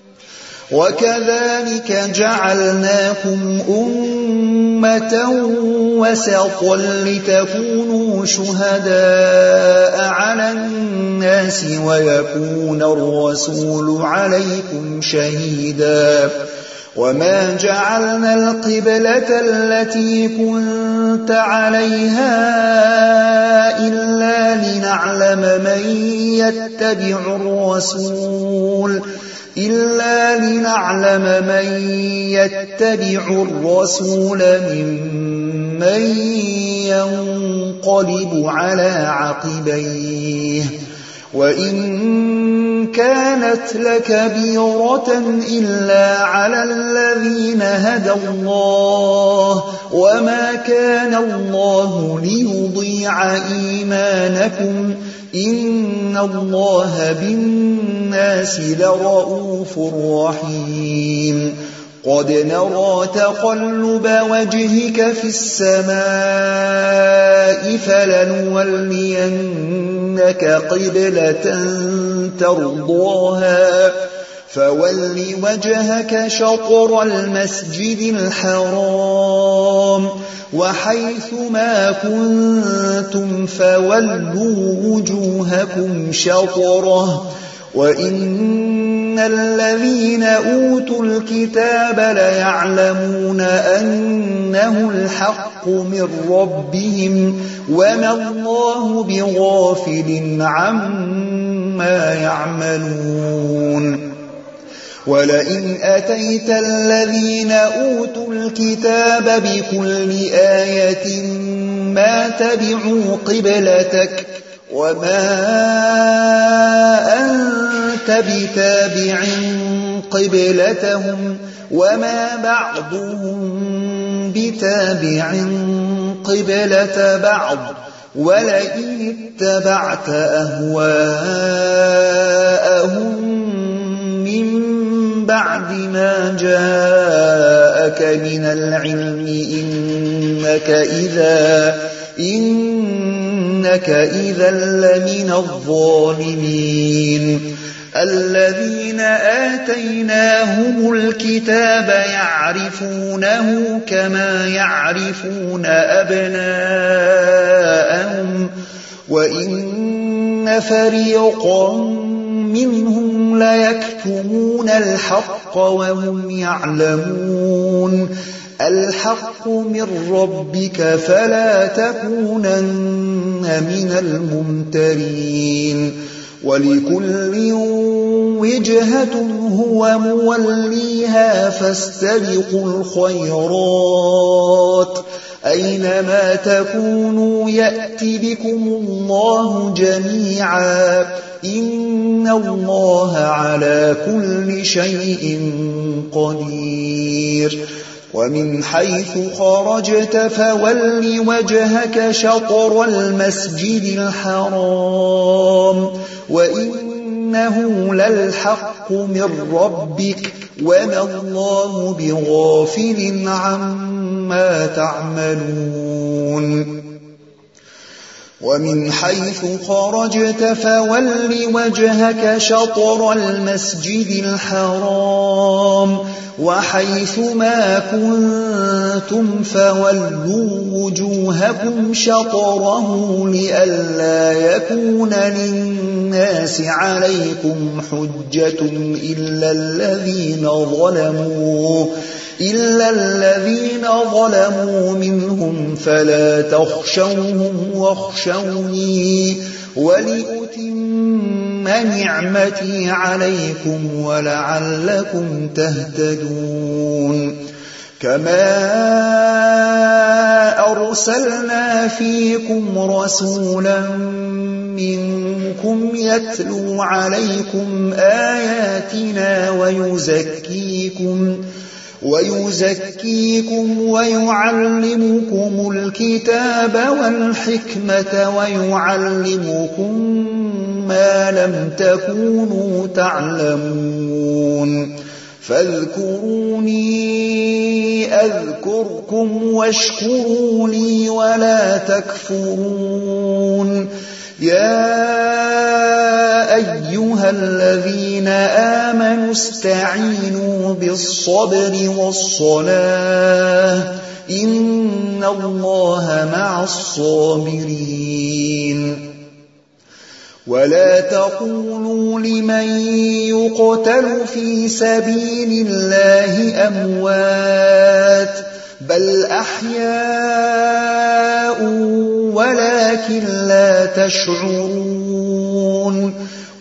وكذلك جعلناكم أمة وسطا لتكونوا شهداء على الناس ويكون الرسول عليكم شهيدا وما جعلنا القبلة التي كنت عليها إلا لنعلم من يتبع الرسول ممن ينقلب على عقبيه وإن كانت لكبيرة إلا على الذين هدى الله وما كان الله ليضيع إيمانكم إن الله بالناس لرءوف رحيم قد نرى تقلب وجهك في السماء فلنولينك قبلة ترضاها فول وجهك شطر المسجد الحرام وحيث ما كنتم فولوا وجوهكم شطره وإن الذين أوتوا الكتاب ليعلمون أنه الحق من ربهم وما الله بغافل عما يعملون ولئن أتيت الذين أوتوا الكتاب بكل آية ما تبعوا قبلتك وما أنت بتابع قبلتهم وما بعضهم بتابع قبلة بعض ولئن اتبعت أهواءهم من بعد ما جاءك من العلم إنك إذا لمن الظالمين الذين آتيناهم الكتاب يعرفونه كما يعرفون أبناءهم وإن فريقا منهم ليكتمون الحق وهم يعلمون الحق من ربك فلا تكونن من الممترين ولكل وجهة هو موليها فاستبقوا الخيرات أينما تكونوا يأتي بكم الله جميعا إن الله على كل شيء قدير ومن حيث خرجت فول وجهك شطر المسجد الحرام وإنه للحق من ربك وما الله بغافل عما تعملون ومن حيث خرجت فول وجهك شطر المسجد الحرام وحيث ما كنتم فولوا وجوهكم شطره لئلا يكون للناس عليكم حجة إلا الذين ظلموا منهم فلا تخشوهم واخشوني ولأتم نعمتي عليكم ولعلكم تهتدون كما أرسلنا فيكم رسولا منكم يتلو عليكم آياتنا ويزكيكم ويعلمكم الكتاب والحكمة ويعلمكم ما لم تكونوا تعلمون فاذكروني أذكركم واشكروا لي ولا تكفرون يا أيها الذين آمنوا استعينوا بالصبر والصلاة إن الله مع الصابرين ولا تقولوا لمن يقتل في سبيل الله أموات بل أحياء ولكن لا تشعرون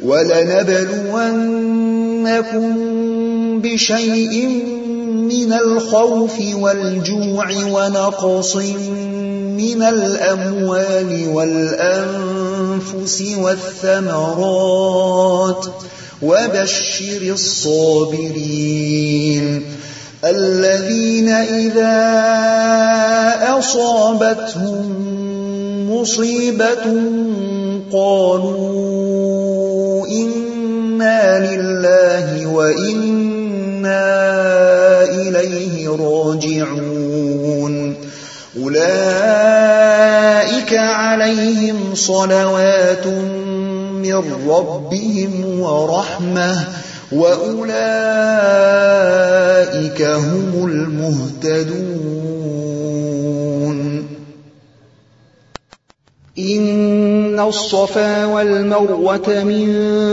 ولنبلونكم بشيء من الخوف والجوع ونقص من الأموال والأنفس والثمرات وبشر الصابرين الذين إذا أصابتهم مصيبة قالوا إنا لله وإنا إليه راجعون أولئك عليهم صلوات من ربهم ورحمة وأولئك هم المهتدون إن الصفا والمروة من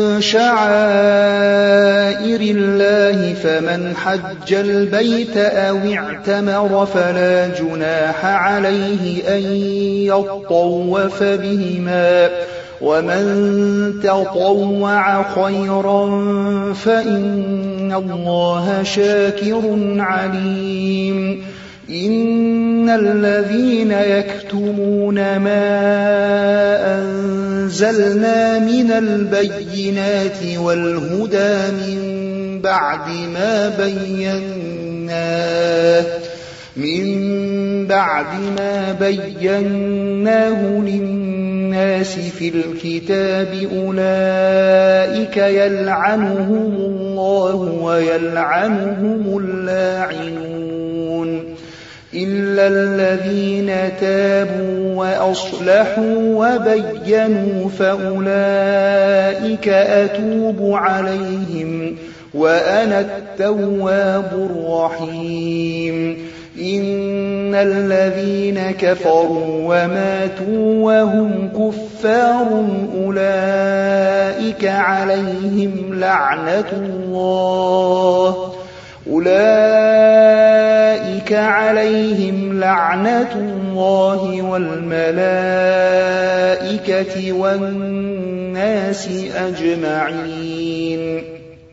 شعائر الله فمن حج البيت أو اعتمر فلا جناح عليه أن يطوف بهما ومن تطوع خيرا فإن الله شاكر عليم إن الذين يكتمون ما أنزلنا من البينات والهدى من بعد ما بيناه للناس في الكتاب أولئك يلعنهم الله ويلعنهم اللاعنون إلا الذين تابوا وأصلحوا وبينوا فأولئك أتوب عليهم وأنا التواب الرحيم إن الذين كفروا وماتوا وهم كفار أولئك عليهم لعنة الله والملائكة والناس أجمعين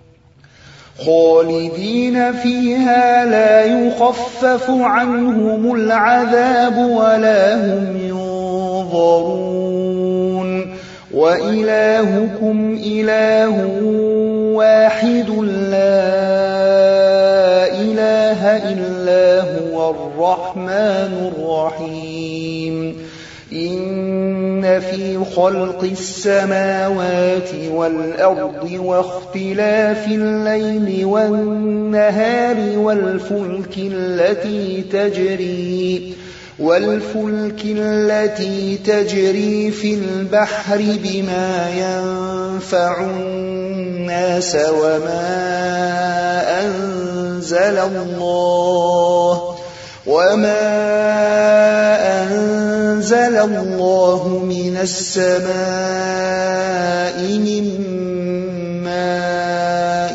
خالدين فيها لا يخفف عنهم العذاب ولا هم ينظرون وإلهكم إله واحد لا إله إلا هو الرحمن الرحيم إن في خلق السماوات والأرض واختلاف الليل والنهار والفلك التي تجري في البحر بما ينفع الناس وما أنزل الله من السماء من ماء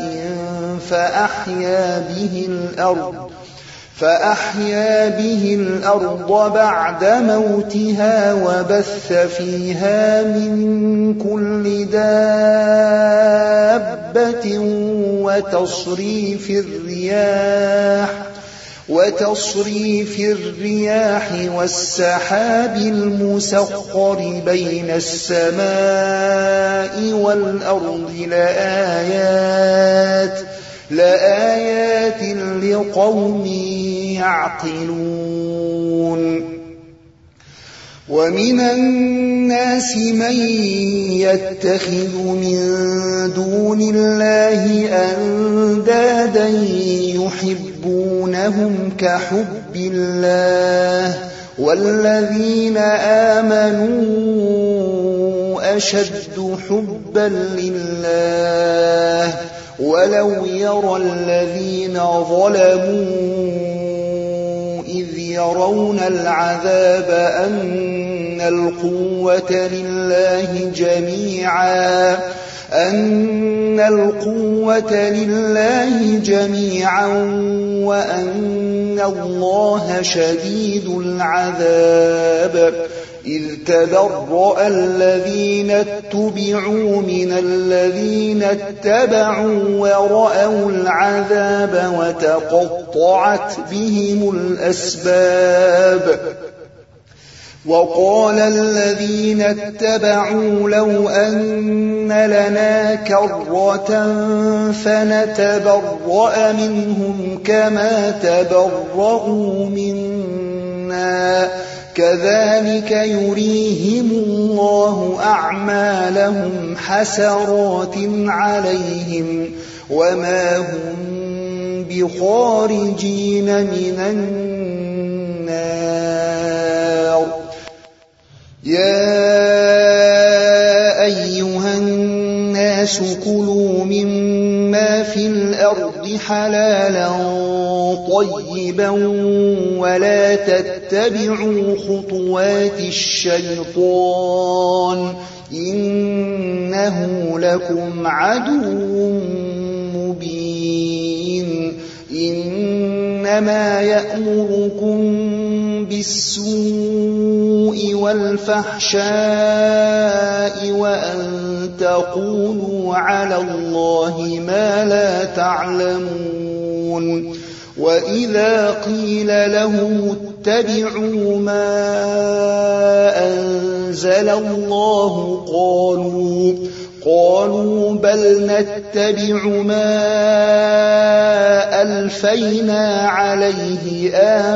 فأحيا به الأرض بعد موتها وبث فيها من كل دابة وتصريف الرياح والسحاب المسخر بين السماء والأرض لآيات لقوم يعقلون ومن الناس من يتخذ من دون الله أندادا يحبونهم كحب الله والذين آمنوا أشد حبا لله ولو يرى الذين ظلموا إذ يرون العذاب أن القوة لله جميعا وأن الله شديد العذاب إذ تبرأ الذين اتبعوا من الذين اتبعوا ورأوا العذاب وتقطعت بهم الأسباب وقال الذين اتبعوا لو أن لنا كرة فنتبرأ منهم كما تبرأوا منا كذلك يريهم الله أعمالهم حسرات عليهم وما هم بخارجين من النار يا أيها الناس كلوا مما في الأرض حلالا طيبا ولا تتبعوا خطوات الشيطان إنه لكم عدو مبين إنما يأمركم بالسوء والفحشاء وأن تقولوا على الله ما لا تعلمون وإذا قيل لهم اتبعوا ما أنزل الله قالوا بل نتبع ما ألفينا عليه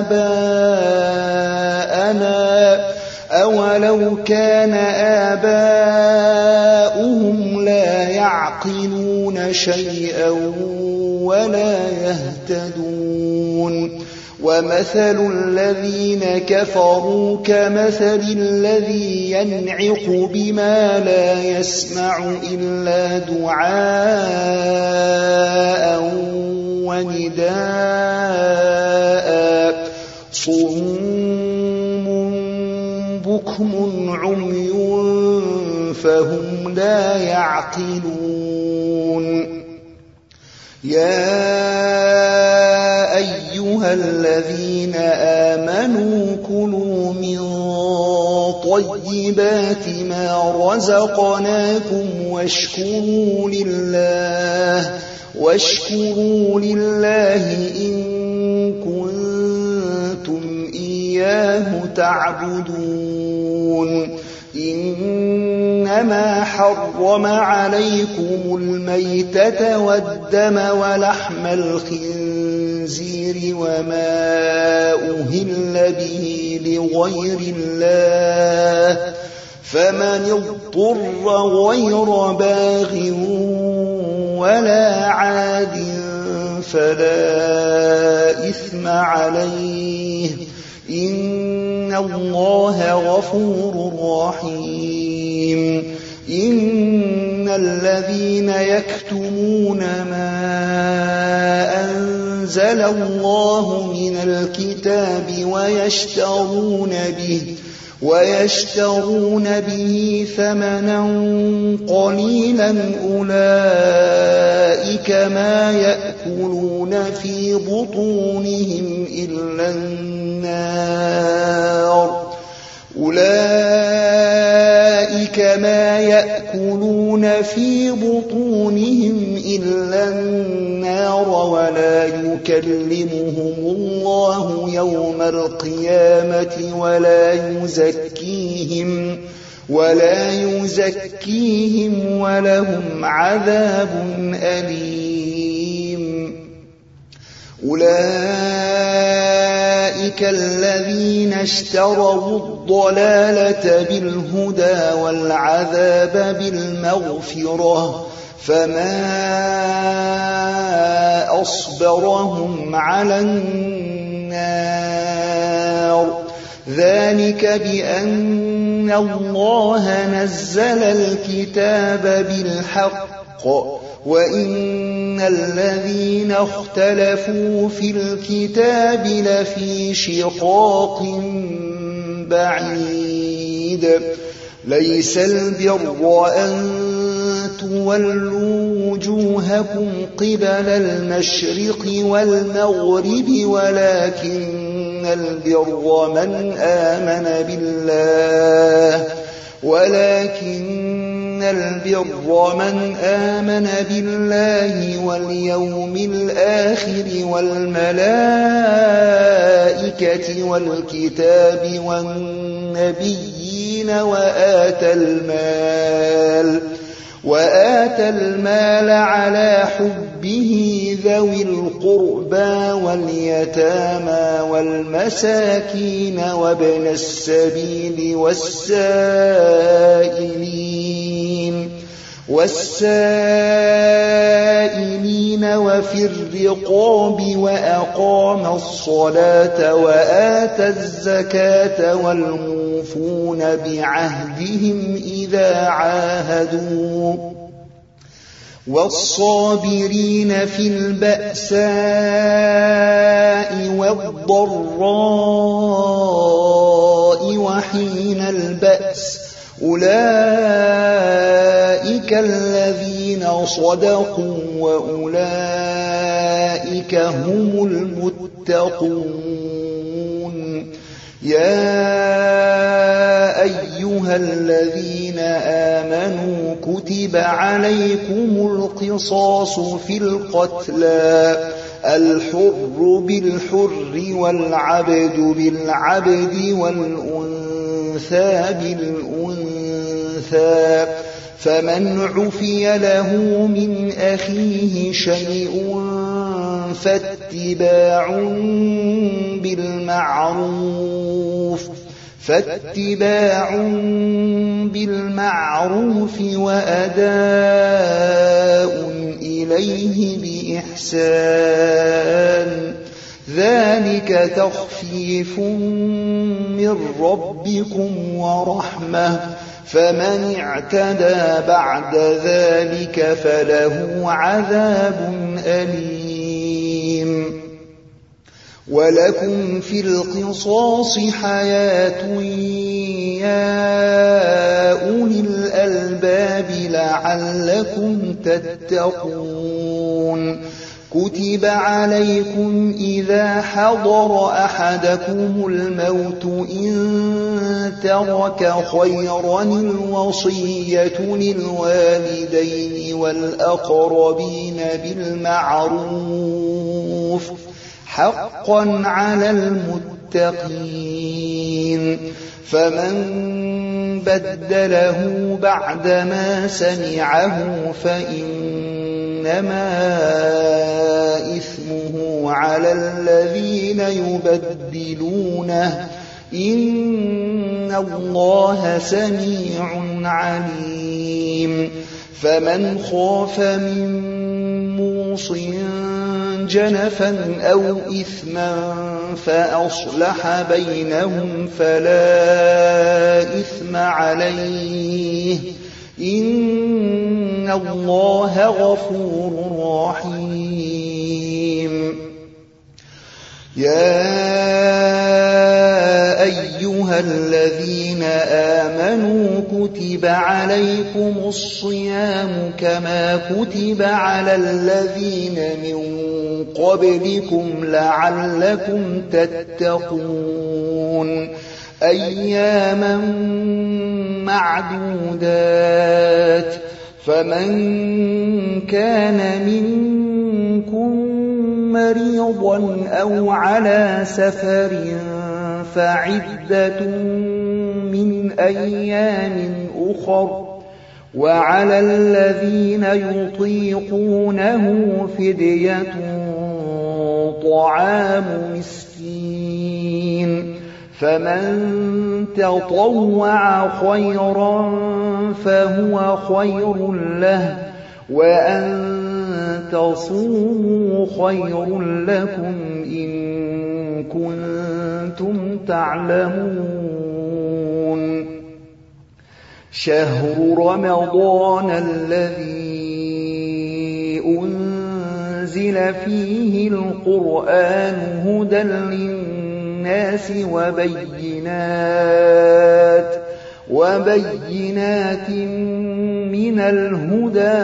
آباءنا أولو كان آباؤهم لا يعقلون شيئا ولا يهتدون ومثل الذين كفروا كمثل الذي ينعق بما لا يسمع إلا دعاء ونداء صم بكم عمي فهم لا يعقلون يا أيها الذين آمنوا كلوا من طيبات ما رزقناكم واشكروا لله إن كنتم إياه تعبدون إنما حرم عليكم الميتة والدم ولحم الخنزير وما أهل به لغير الله فمن اضطر غير باغ ولا عاد فلا إثم عليه إن الله غفور رحيم إن الذين يكتمون ما أنزل الله من الكتاب ويشترون به ثمنا قليلا أولئك ما يأكلون في بطونهم إلا النار ولا يكلمهم الله يوم القيامة ولا يزكيهم ولهم عذاب أليم أولئك الذين اشتروا الضلالة بالهدى والعذاب بالمغفرة فما أصبرهم على النار ذلك بأن الله نزل الكتاب بالحق وإن الذين اختلفوا في الكتاب لفي شقاق بعيد ليس البر أن تولوا وجوهكم قبل المشرق والمغرب ولكن البر من آمن بالله واليوم الآخر والملائكة والكتاب والنبيين وآتى المال على حبه ذوي القربى واليتامى والمساكين وابن السبيل والسائلين وفي الرقاب وأقام الصلاة وآتى الزكاة والموفون بعهدهم إذا عاهدوا والصابرين في البأساء والضراء وحين البأس أولئك الذين صدقوا وأولئك هم المتقون يا أيها الذين آمنوا كتب عليكم القصاص في القتلى الحر بالحر والعبد بالعبد والأنثى بالأنثى فمن عفي له من أخيه شيء فاتباع بالمعروف وأداء إليه بإحسان ذلك تخفيف من ربكم ورحمة فمن اعتدى بعد ذلك فله عذاب أليم ولكم في القصاص حياة يا أولي الألباب لعلكم تتقون كتب عليكم إذا حضر أحدكم الموت إن ترك خيرا الوصية للوالدين والأقربين بالمعروف حقا على المتقين فمن بدله بعدما سمعه فإنما إثمه على الذين يبدلونه إن الله سميع عليم فمن خاف من موصٍ جنفا أو إثما فأصلح بينهم فلا إثم عليه إن الله غفور رحيم يا أيها الذين آمنوا كتب عليكم الصيام كما كتب على الذين من قبلكم لعلكم تتقون أياما معدودات فمن كان منكم مريضا أو على سفر فعدة من أيام أخر وعلى الذين يطيقونه فدية طعام مسكين فمن تطوع خيرا فهو خير له وأن تصوموا خير لكم إن كنتم تعلمون شهر رمضان الذي أنزل أنزل فيه القرآن هدى للناس وبينات من الهدى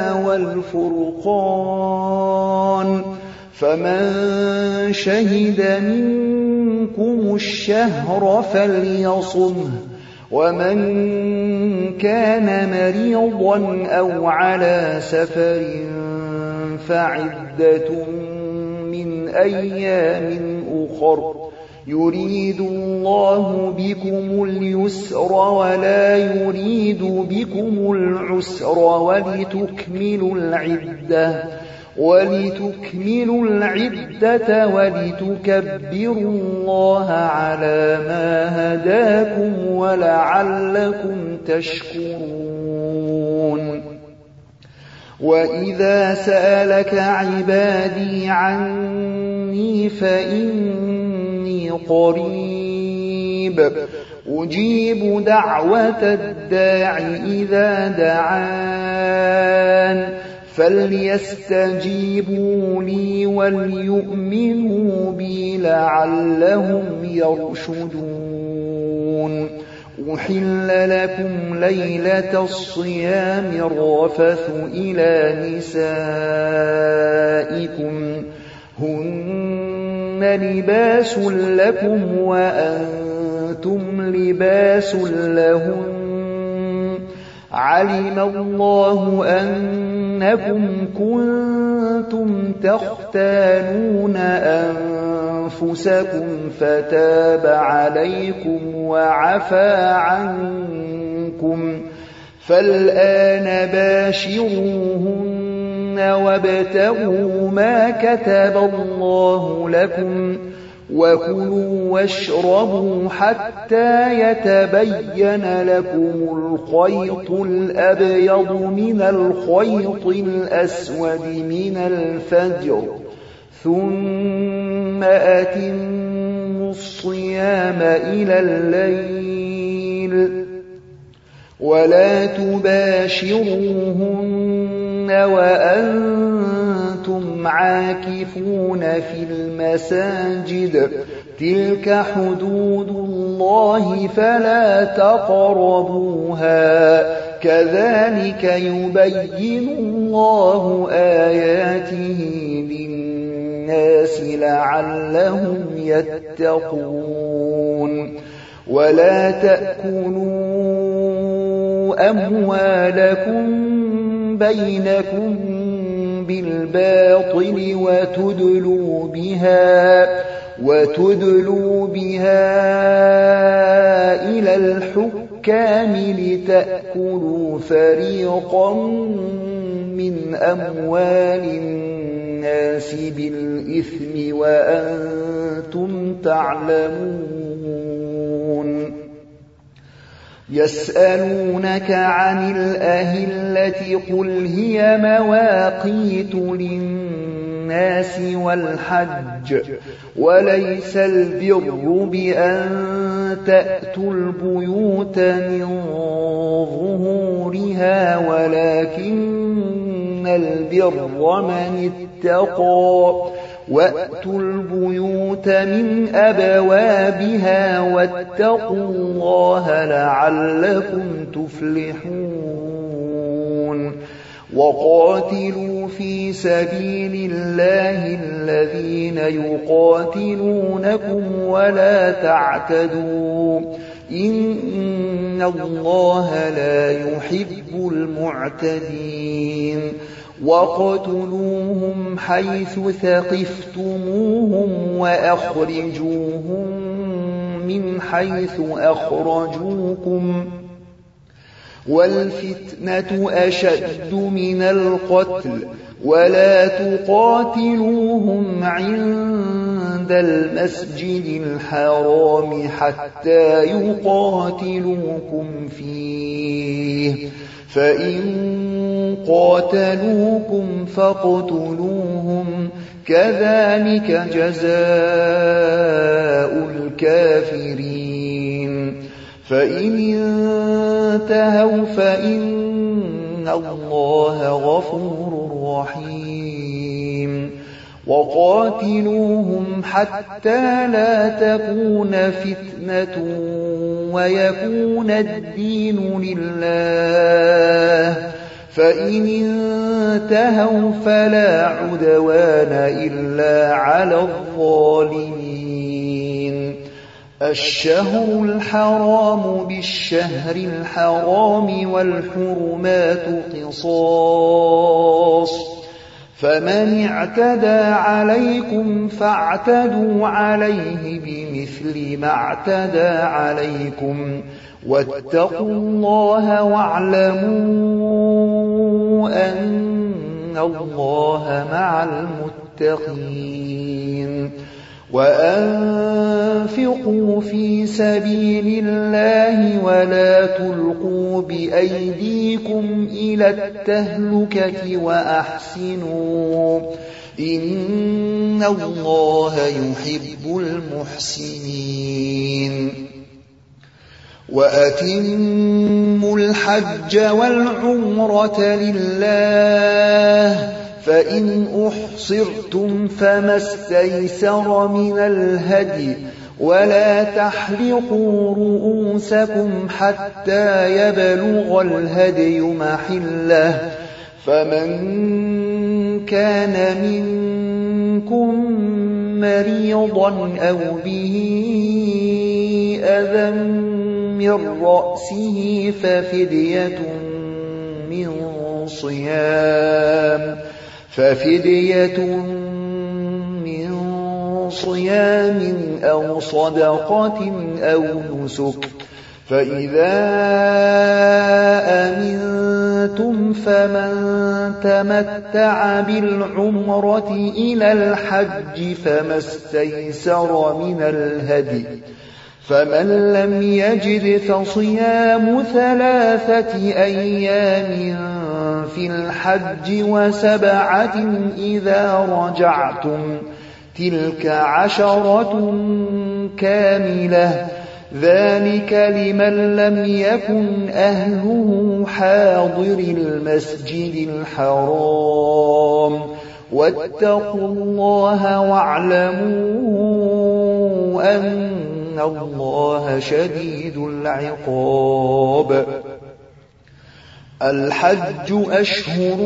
والفرقان فمن شهد منكم الشهر فليصمه ومن كان مريضا أو على سفر فعدة من أيام أخر يريد الله بكم اليسر ولا يريد بكم العسر ولتكملوا العدة ولتكبروا الله على ما هداكم ولعلكم تشكرون وإذا سألك عبادي عني فإني قريب أجيب دعوة الداع إذا دعان فليستجيبوا لي وليؤمنوا بي لعلهم يرشدون أحل لكم ليلة الصيام الرفث إلى نسائكم هن لباس لكم وأنتم لباس لهن علم الله أنكم كنتم تختانون أنفسكم فتاب عليكم وعفى عنكم فالآن باشروهن وابتغوا ما كتب الله لكم وكلوا واشربوا حتى يتبين لكم الخيط الأبيض من الخيط الأسود من الفجر ثم أتموا الصيام إلى الليل ولا تباشروهن وأنتم عاكفون في المساجد تلك حدود الله فلا تقربوها كذلك يبين الله آياته للناس لعلهم يتقون ولا تأكلوا أموالكم بينكم بالباطل وتدلوا بها إلى الحكام لتأكلوا فريقا من أموال الناس بالإثم وأنتم تعلمون يسألونك عن الأهلة قل هي مواقيت للناس والحج وليس البر بأن تأتوا البيوت من ظهورها ولكن البر من اتقى وأتوا البيوت من أبوابها واتقوا الله لعلكم تفلحون وقاتلوا في سبيل الله الذين يقاتلونكم ولا تعتدوا إن الله لا يحب المعتدين وقتلوهم حيث ثقفتموهم وأخرجوهم من حيث أخرجوكم والفتنة أشد من القتل ولا تقاتلوهم عند المسجد الحرام حتى يقاتلوكم فيه فإن قاتلوكم فاقتلوهم كذلك جزاء الكافرين فإن انتهوا فإن الله غفور رحيم وقاتلوهم حتى لا تكون فتنة ويكون الدين لله، فإن انتهوا فلا عدوان إلا على الظالمين. الشهر الحرام بالشهر الحرام والحرمات قصاص، فمن اعتدى عليكم فاعتدوا عليه بمثل ما اعتدى عليكم، واتقوا الله واعلموا أن الله مع المتقين. وأنفقوا في سبيل الله ولا تلقوا بأيديكم إلى التهلكة وأحسنوا إن الله يحب المحسنين. وأتموا الحج والعمرة لله، فإن أحصرتم فما استيسر من الهدي، ولا تحلقوا رؤوسكم حتى يبلغ الهدي محله، فمن كان منكم مريضا أو به أذى من رأسه ففدية من صيام أو صدقة أو نسك، فإذا أمنتم فمن تمتع بالعمرة إلى الحج فما استيسر من الهدي، فمن لم يجد فصيام 3 أيام في الحج و7 إذا رجعتم، تلك 10 كاملة، ذلك لمن لم يكن أهله حاضر المسجد الحرام. واتقوا الله واعلموا أن الله شديد العقاب. الحج أشهر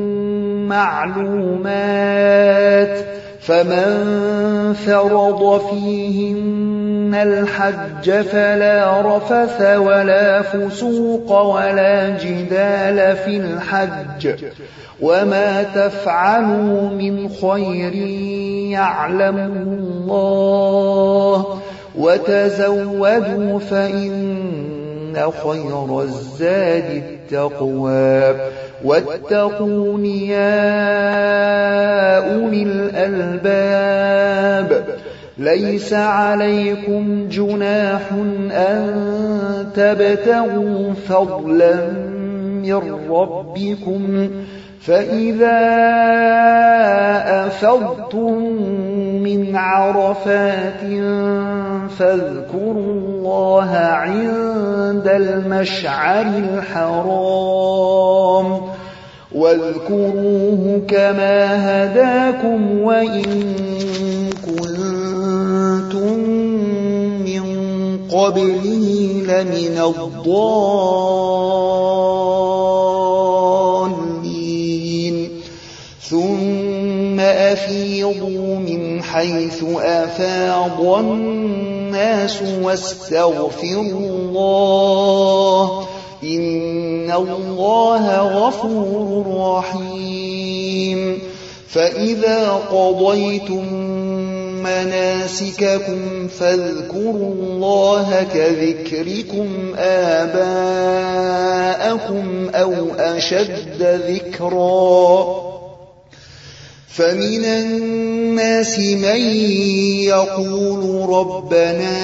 معلومات، فمن فرض فيهن الحج فلا رفث ولا فسوق ولا جدال في الحج، وما تفعلوا من خير يعلمه الله، وتزودوا فإن خير الزاد التقوى، واتقون يا أولي الألباب. ليس عليكم جناح أن تبتغوا فضلا من ربكم، فإذا أفضتم من عرفات فاذكروا الله عند المشعر الحرام، واذكروه كما هداكم وإن كنتم من قبله لمن الضالين. ثم أفيضوا من حيث أفاض الناس واستغفروا الله إن الله غفور رحيم. فإذا قضيتم مناسككم فاذكروا الله كذكركم آباءكم أو أشد ذكرا. فمن الناس من يقول ربنا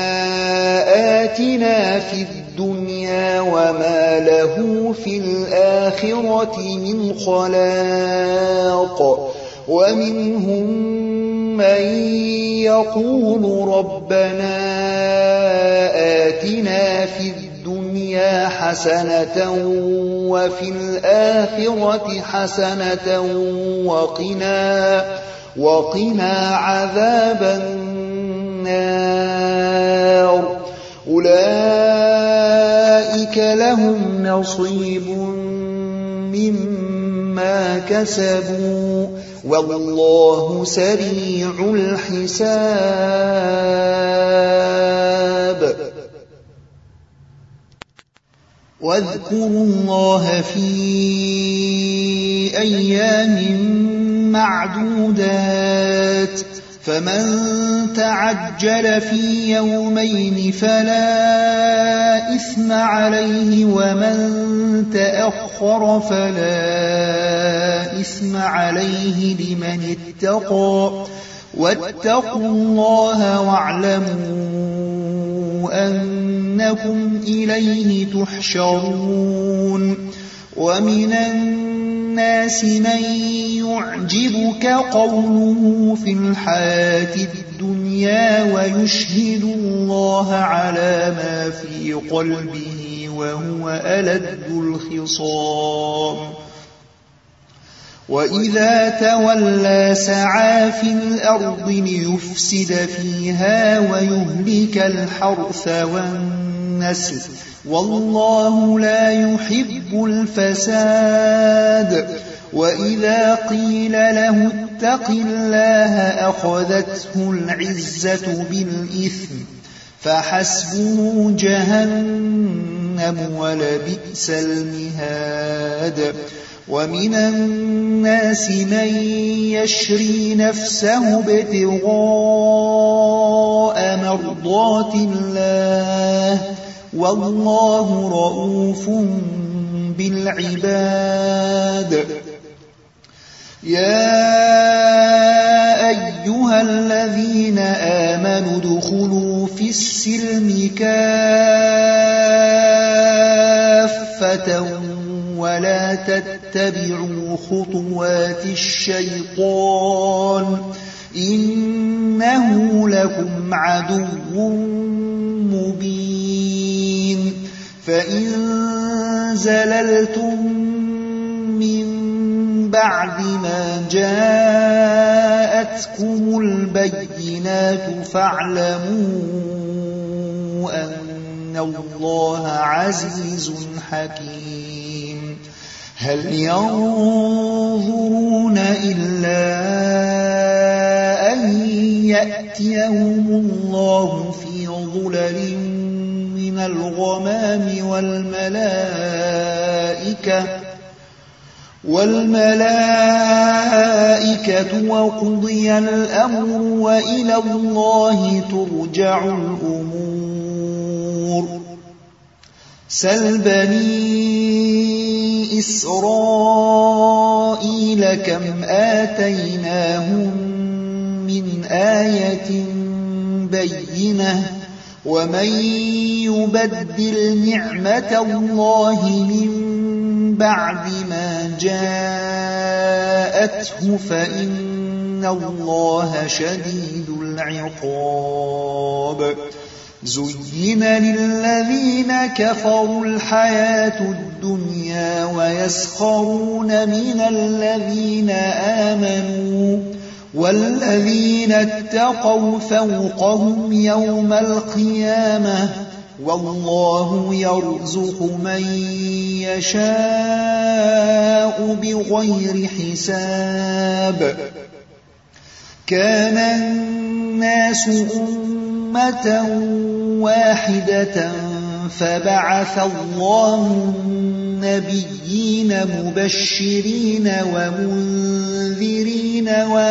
آتنا في الدنيا وما له في الآخرة من خلاق، ومنهم من يقول ربنا آتنا في الدنيا حسنة وفي الآخرة حسنة وقنا عذاب النار أولئك لهم نصيب مما كسبوا والله سريع الحساب واذكروا الله في أيام معدودات فمن تعجل في يومين فلا إثم عليه ومن تأخر فلا إثم عليه لمن اتقى واتقوا الله واعلموا أنكم إليه تحشرون ومن الناس من يعجبك قوله في الحياة الدنيا ويشهد الله على ما في قلبه وهو ألد الخصام وإذا تولى سعى في الأرض ليفسد فيها ويهلك الحرث والنسل والله لا يحب الفساد وإذا قيل له اتق الله أخذته العزة بالإثم فحسبه جهنم ولبئس المهاد ومن الناس من يشري نفسه ابتغاء مرضات الله والله رؤوف بالعباد يا أيها الذين آمنوا ادخلوا في السلم كافة ولا تتبعوا خطوات الشيطان إنه لكم عدو مبين فإن زللتم من بعد ما جاءتكم البينات فاعلموا أن الله عزيز حكيم هل ينظرون إلا أن يأتيهم الله في ظلل من الغمام والملائكة وقضي الأمر وإلى الله ترجع الأمور سل بني إسرائيل كم آتيناهم من آية بينة ومن يبدل نعمة الله من بعد ما جاءته فإن الله شديد العقاب زين للذين كفروا الحياة الدنيا ويسخرون من الذين آمنوا والذين اتقوا فوقهم يوم القيامة والله يرزق من يشاء بغير حساب كان الناس أمة واحدة فبعث الله النبيين مبشرين ومنذرين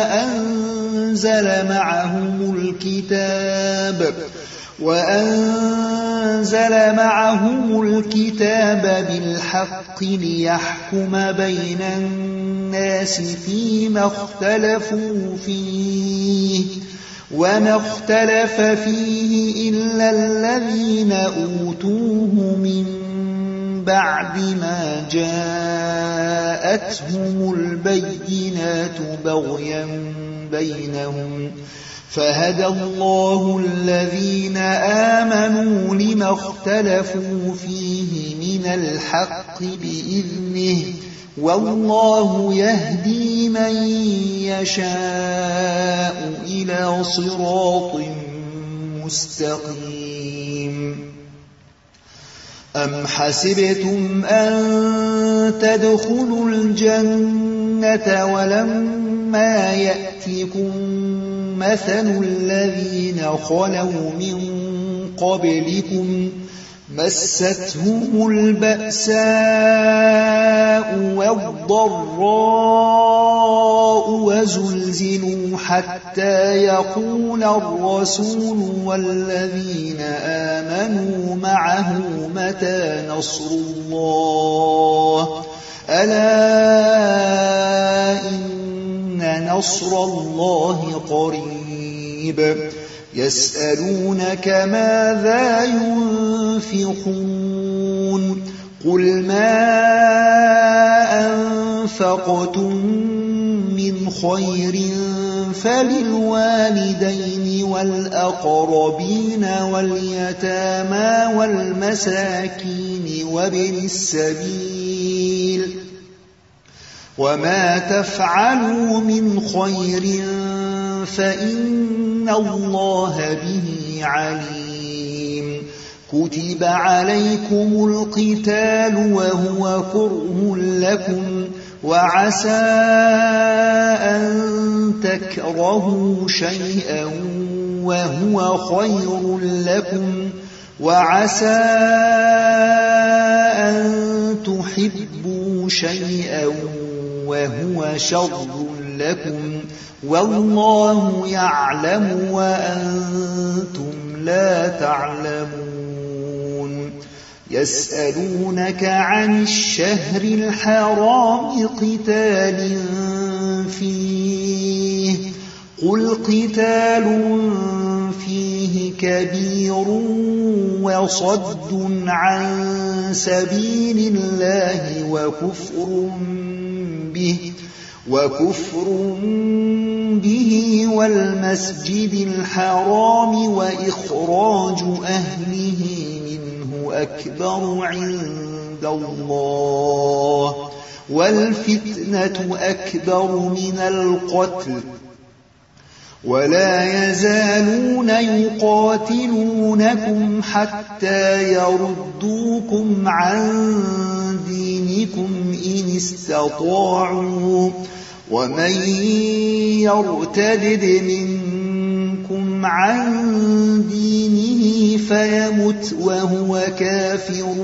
وأنزل معهم الكتاب بالحق ليحكم بين الناس فيما اختلفوا فيه وما اختلف فيه إلا الذين أوتوه من بعد ما جاءتهم البينات بغيا بينهم فهدى الله الذين آمنوا لما اختلفوا فيه من الحق بالحق بإذنه والله يهدي من يشاء إلى صراط مستقيم أم حسبتم أن تدخلوا الجنة ولما يأتكم مثل الذين خلوا من قبلكم مستهم البأساء والضراء وزلزلوا حتى يقول الرسول والذين آمنوا معه متى نصر الله ألا إن نصر الله قريب يسألونك ماذا ينفقون قل ما أنفقتم من خير فللوالدين والأقربين واليتامى والمساكين وابن السبيل وما تفعلوا من خير فإن الله به عليم كتب عليكم القتال وهو كره لكم وعسى أن تكرهوا شيئا وهو خير لكم وعسى أن تحبوا شيئا وهو شر لكم والله يعلم وأنتم لا تعلمون يسألونك عن الشهر الحرام قتال فيه قل قتال فيه كبير وصد عن سبيل الله وكفر به والمسجد الحرام وإخراج أهله منه أكبر عند الله والفتنة أكبر من القتل ولا يزالون يقاتلونكم حتى يردوكم عن دينكم إن استطاعوا ومن يرتد منكم عن دينه فيمت وهو كافر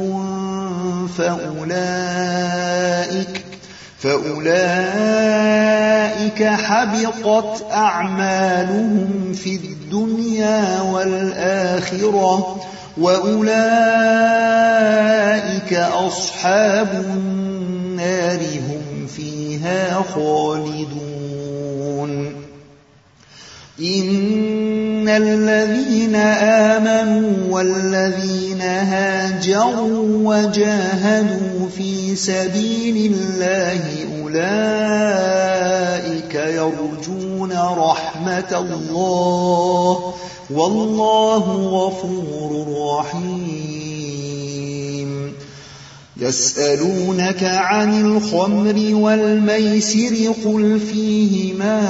فأولئك حبطت أعمالهم في الدنيا والآخرة وأولئك أصحاب النار هم فيها خالدون إن الذين آمنوا والذين هاجروا وجاهدوا في سبيل الله أولئك يرجون رحمة الله والله غفور رحيم يسألونك عن الخمر والميسر قل فيهما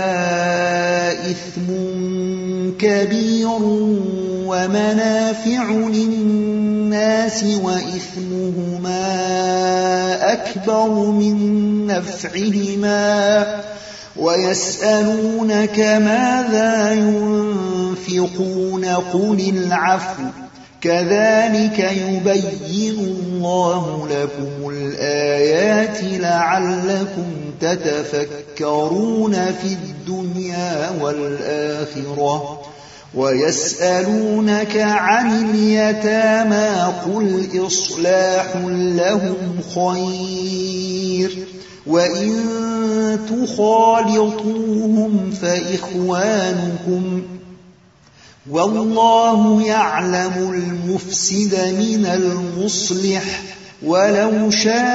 إثم كبير ومنافع للناس وإثمهما أكبر من نفعهما ويسألونك ماذا ينفقون قل العفو كذلك يبين الله لكم الآيات لعلكم تتفكرون في الدنيا والآخرة ويسألونك عن اليتامى قل إصلاح لهم خير وإن تخالطوهم فإخوانكم والله يعلم المفسد من المصلح ولو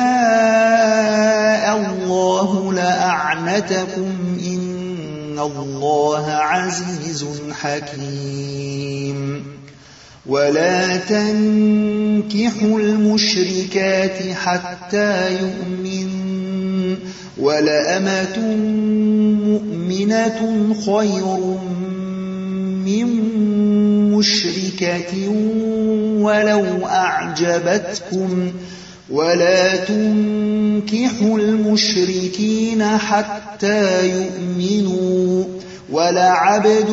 شاء الله لأعنتكم إن الله عزيز حكيم ولا تنكحوا المشركات حتى يؤمنوا ولأمة مؤمنة خير من مشركة ولو أعجبتكم ولا تنكحوا المشركين حتى يؤمنوا ولعبد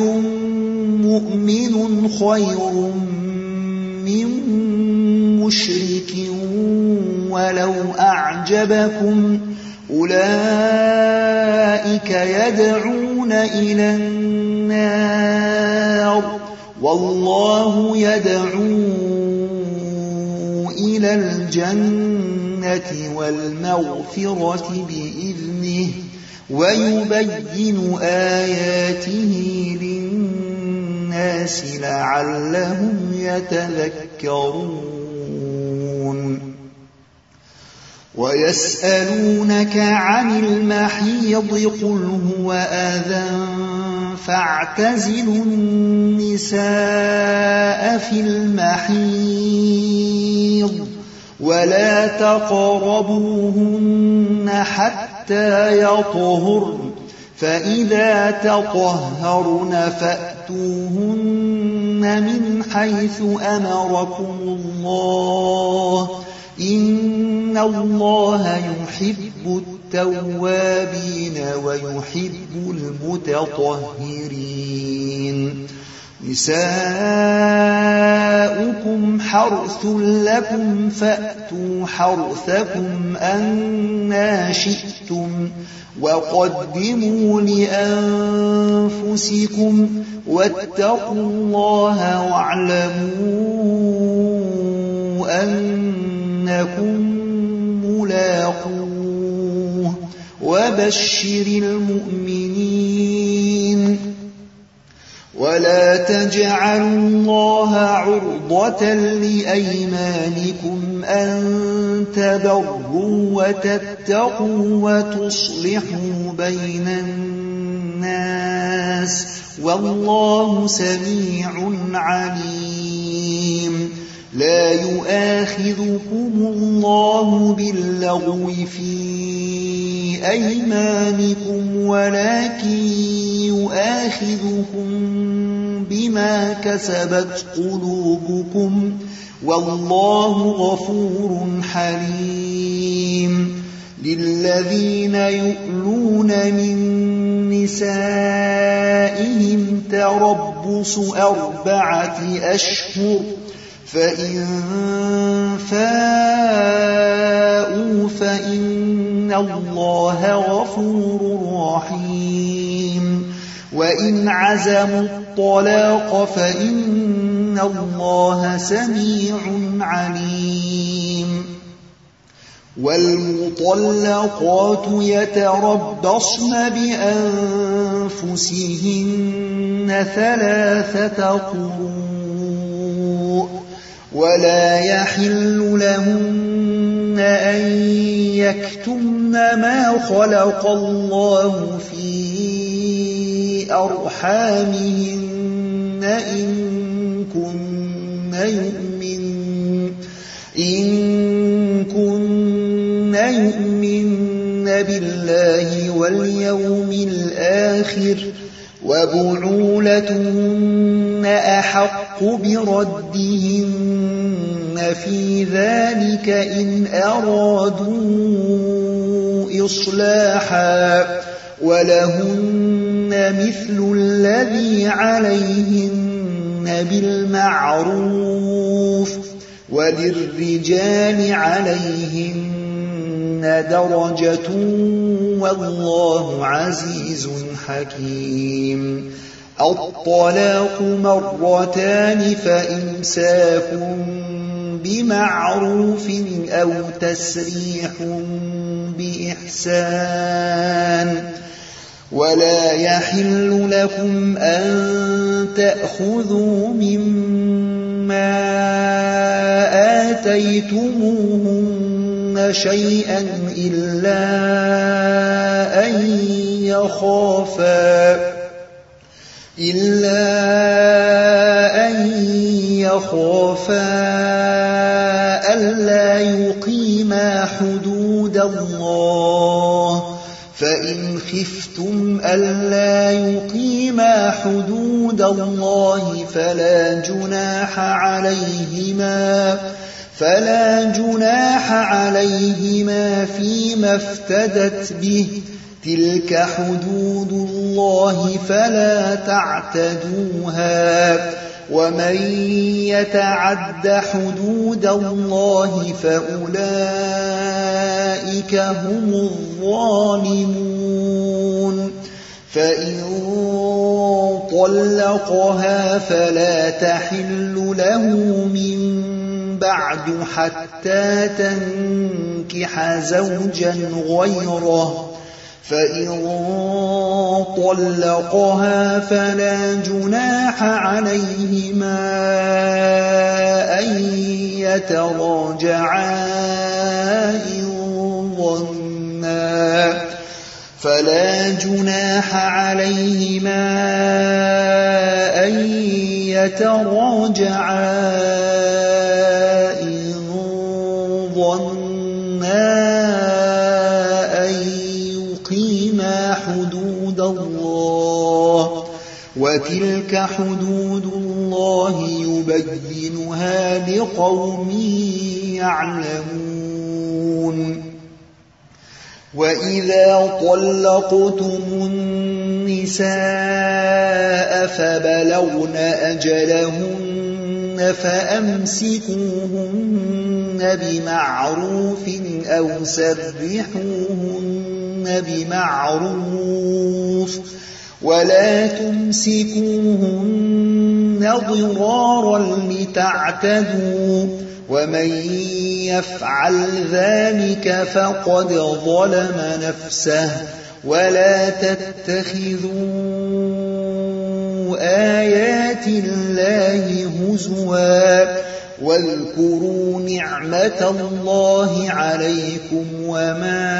مؤمن خير من مشرك ولو أعجبكم أولئك يدعون إلى النار والله يدعو إلى الجنة والمغفرة بإذنه ويبين آياته للناس لعلهم يتذكرون ويسألونك عن المحيض قل هو أذى فاعتزلوا النساء في المحيض ولا تقربوهن حتى يطهرن فإذا تطهرن فأتوهن من حيث أمركم الله إن الله يحب التوابين ويحب المتطهرين نساؤكم حرث لكم فأتوا حرثكم أنى شئتم وقدموا لأنفسكم واتقوا الله واعلموا أنكم ملاقوه وبشر المؤمنين ولا تجعلوا الله عرضة لأيمانكم أن تبروا وتتقوا وتصلحوا بين الناس والله سميع عليم لا يؤاخذكم الله باللغو في أيمانكم ولكن يؤاخذكم بما كسبت قلوبكم والله غفور حليم للذين يؤلون من نسائهم تربص 4 أشهر فإن فاءوا فإن الله غفور رحيم وإن عزموا الطلاق فإن الله سميع عليم والمطلقات يتربصن بأنفسهن 3 قروء ولا يحل لهن أن يكتمن ما خلق الله في أرحامهن إن كن يؤمن بالله واليوم الآخر وبعولتهن أحق بردهن في ذلك إن أرادوا إصلاحا ولهن مثل الذي عليهن بالمعروف وللرجال عليهن درجة والله عزيز حكيم الطلاق 2 فإمساك بمعروف أو تسريح بإحسان ولا يحل لكم أن تأخذوا مما آتيتموهن شيئا إلا أن يخافا ألا يقيما حدود الله فإن خفتم ألا يقيما حدود الله فلا جناح عليهما فيما افتدت به تلك حدود الله فلا تعتدوها ومن يتعد حدود الله فأولئك هم الظالمون فإن طلقها فلا تحل له من بعد حتى تنكح زوجا غيره فإن طلقها فلا جناح عليهما أن يتراجعا إن ظنا أن يقيما حدود الله وتلك حدود الله يبينها لقوم يعلمون وإذا طلقتم النساء فبلغن أجلهن فأمسكوهن بمعروف أو سرحوهن بمعروف ولا تمسكوهن ضرارا لتعتدوا ومن يفعل ذلك فقد ظلم نفسه ولا تتخذوا آيات الله هزوا واذكروا نعمة الله عليكم وما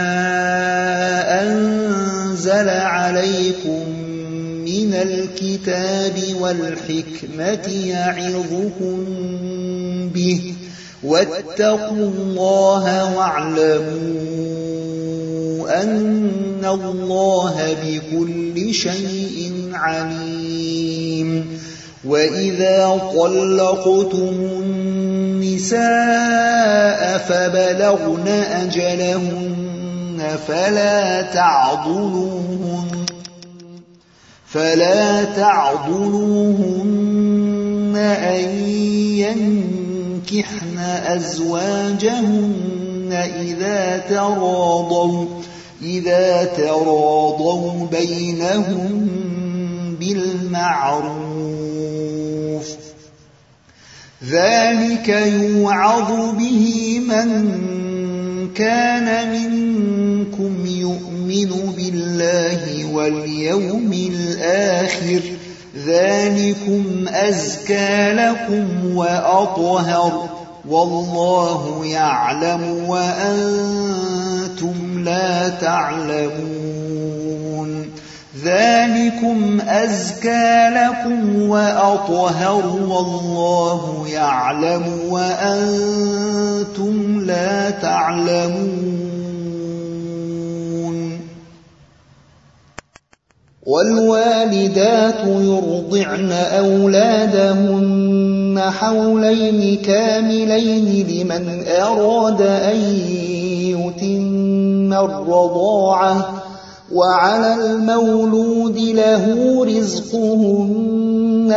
أنزل عليكم من الكتاب والحكمة يعظكم به واتقوا الله واعلموا أن الله بكل شيء عليم وإذا طلقتم النساء فبلغن أجلهن فلا تعضلوهن أن ينكحن أزواجهن إذا تراضوا بينهم بالمعروف ذلك يوعظ به من كان منكم يؤمن بالله واليوم الآخر ذلكم أزكى لكم وأطهر والله يعلم وأنتم لا تعلمون ذلكم أزكى لكم وأطهر والله يعلم وأنتم لا تعلمون والوالدات يرضعن أولادهن حولين كاملين لمن أراد أن يتم الرضاعة وعلى المولود له رزقهن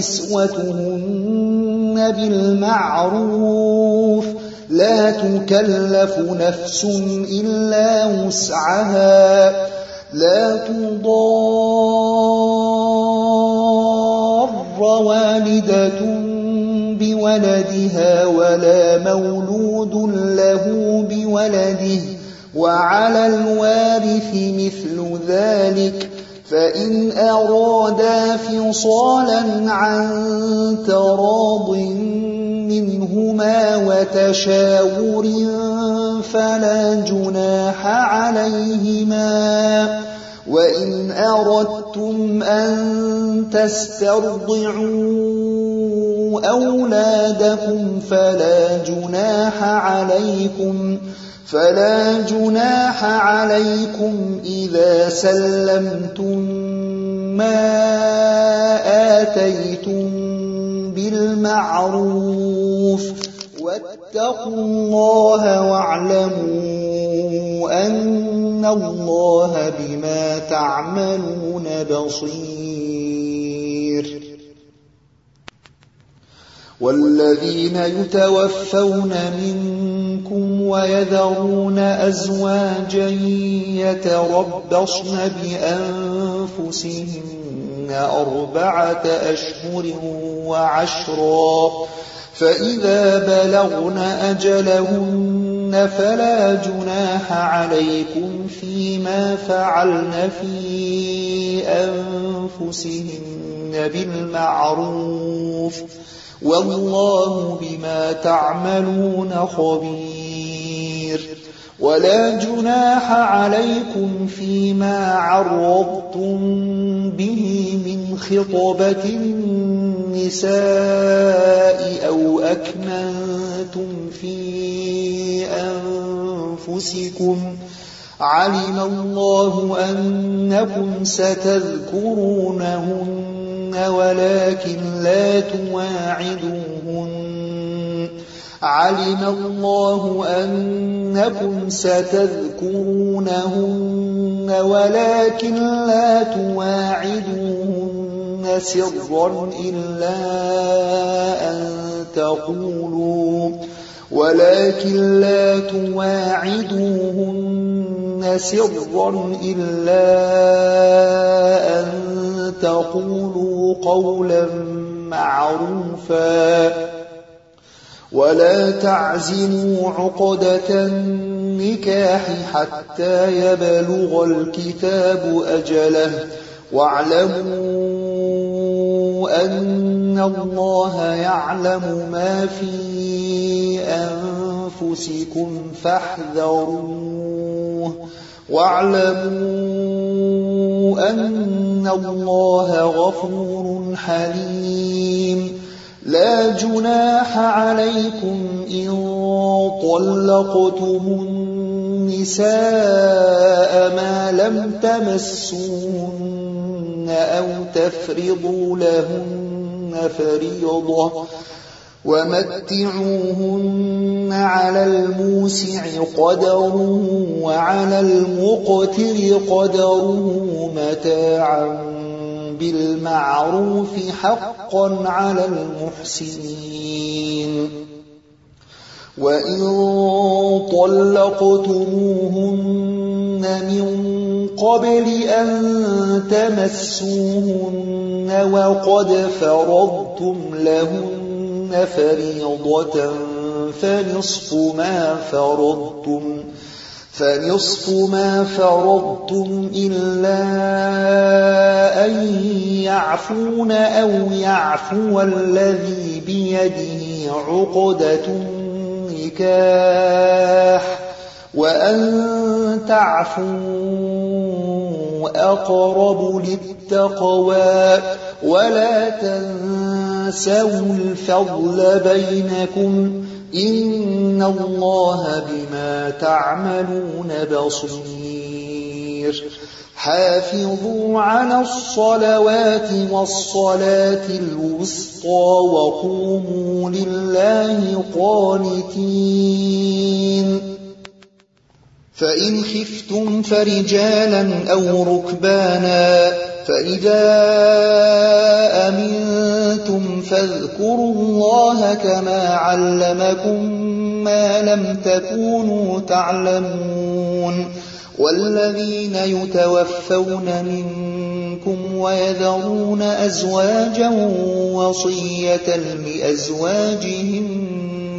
وكسوتهن بالمعروف لا تكلف نفس إلا وسعها لا تضار والدة بولدها ولا مولود له بولده وعلى الوارث مثل ذلك فإن أرادا فصالا عن تراض منهما وتشاور فلا جناح عليهما وإن أردتم أن تسترضعوا أولادكم فلا جناح عليكم إذا سلمتم ما آتيتم بالمعروف واتقوا الله واعلموا أن الله بما تعملون بصير. والذين يتوفون منكم ويذرون أزواجا يتربصن بأنفسهن 4 أشهر وعشرا فإذا بلغن أجلهن فلا جناح عليكم فيما فعلن في أنفسهن بالمعروف والله بما تعملون خبير. ولا جناح عليكم فيما عرضتم به من خطبة النساء أو أكننتم في أنفسكم علم الله أنكم ستذكرونهن ولكن لا تواعدوهن سرا إلا أن تقولوا قولا معروفا ولا تعزموا عقدة النكاح حتى يبلغ الكتاب أجله واعلموا أن الله يعلم ما في أنفسكم فاحذروه واعلموا أن الله غفور حليم. لا جناح عليكم إن طلقتم النساء ما لم تمسوهن أو تفرضوا لهن فريضة ومتعوهن على الموسع قدره وعلى المقتر قدره متاعا بالمعروف حقا على المحسنين. وإن طلقتموهن من قبل أن تمسوهن وقد فرضتم لهن فريضة فنصف ما فرضتم إلا أن يعفون أو يعفو الذي بيده عقدة النكاح وأن تعفوا أقرب للتقوى ولا تنسوا الفضل بينكم إن الله بما تعملون بصير. حافظوا على الصلوات والصلاة الوسطى وقوموا لله قانتين. فإن خفتم فرجالا أو ركبانا فإذا أمنتم فاذكروا الله كما علمكم ما لم تكونوا تعلمون. والذين يتوفون منكم ويذرون أزواجا وصية لأزواجهم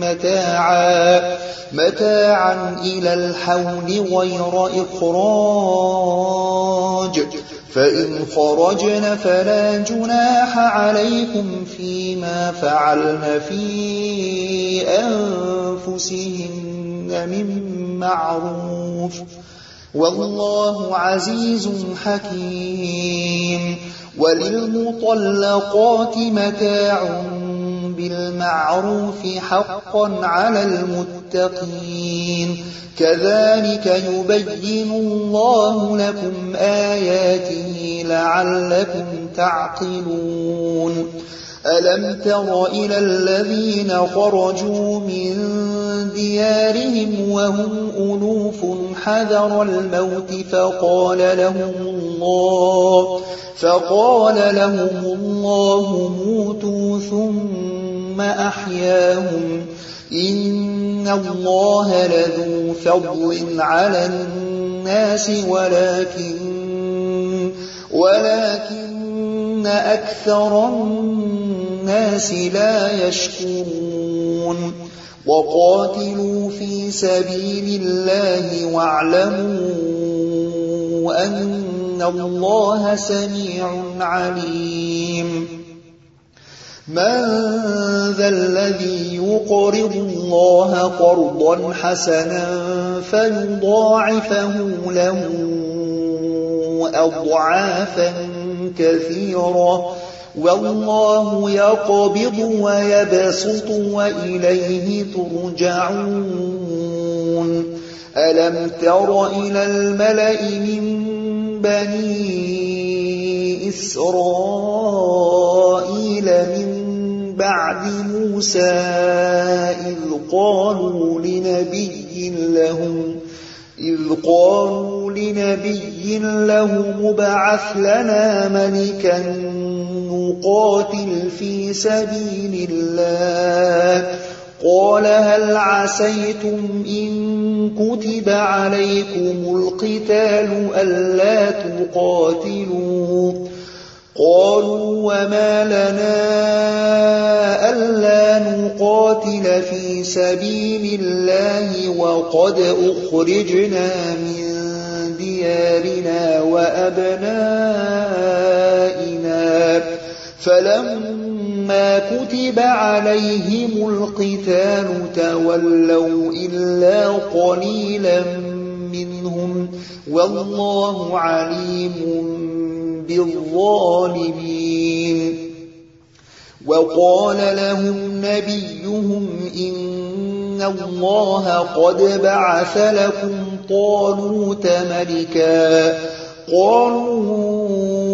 متاعا إلى الحول غير إخراج فإن خرجن فلا جناح عليكم فيما فعلن في أنفسهن من معروف والله عزيز حكيم. وللمطلقات متاع بالمعروف بالمعروف حقا على المتقين كذلك يبين الله لكم آياته لعلكم تعقلون ألم تر إلى الذين خرجوا من ديارهم وهم ألوف حذر الموت فقال لهم الله موتوا ثم أحياهم إن الله لذو فضل على الناس ولكن أكثر الناس لا يشكرون وقاتلوا في سبيل الله واعلموا أن الله سميع عليم من ذا الذي يقرض الله قرضا حسنا فيضاعفه له أضعافا كثيرة والله يقبض ويبسط وإليه ترجعون ألم تر إلى الملأ من بني إسرائيل من بعد موسى إذ قالوا لنبي لهم ابعث لنا ملكا نقاتل في سبيل الله قال هل عسيتم إن كتب عليكم القتال ألا تقاتلوا قالوا وما لنا ألا نقاتل في سبيل الله وقد أخرجنا من ديارنا وأبنائنا فلما كتب عليهم القتال تولوا إلا قليلا منهم والله عليم بالظالمين وقال لهم نبيهم إن الله قد بعث لكم طالوت ملكا قالوا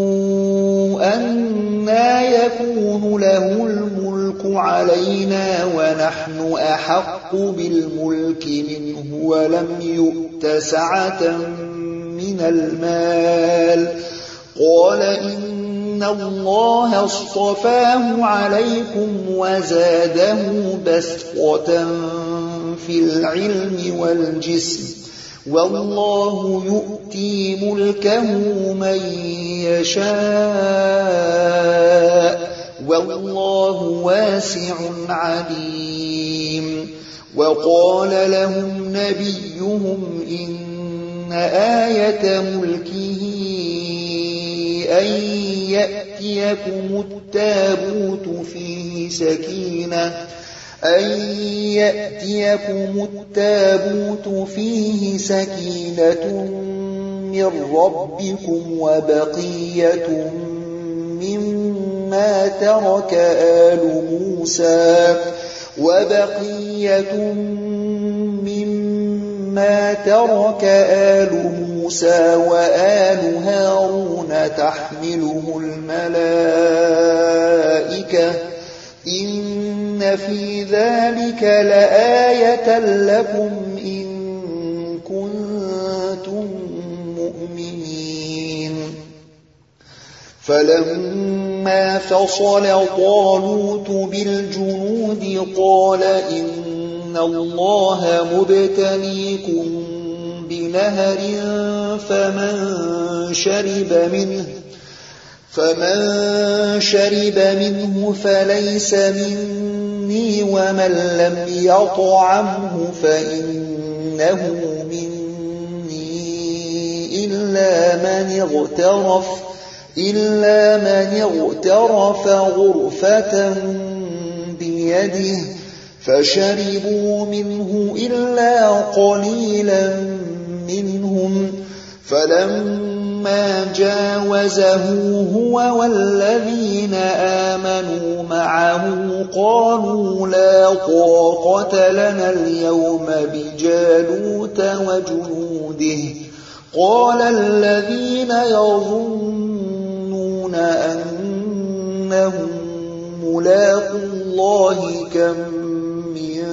أنى يكون له الملك علينا ونحن أحق بالملك منه ولم يؤت سعة من المال قال إن الله اصطفاه عليكم وزاده بسطة في العلم والجسم والله يؤتي ملكه من يشاء والله واسع عليم وقال لهم نبيهم إن آية ملكه أن يأتيكم التابوت فيه سكينة من ربكم وبقية مما ترك آل موسى وآل هارون تحمله الملائكة إن في ذلك لآية لكم إن كنتم مؤمنين فلما فصل طالوت بالجنود قال إن الله مبتليكم بنهر فمن شرب منه فليس مني ومن لم يطعمه فإنه مني إلا من اغترف غرفة بيده فشربوا منه إلا قليلا منهم فلما فلما جاوزه هو والذين آمنوا معه قالوا لا طاقة لنا اليوم بجالوت وجنوده قال الذين يظنون أنهم ملاقو الله كم من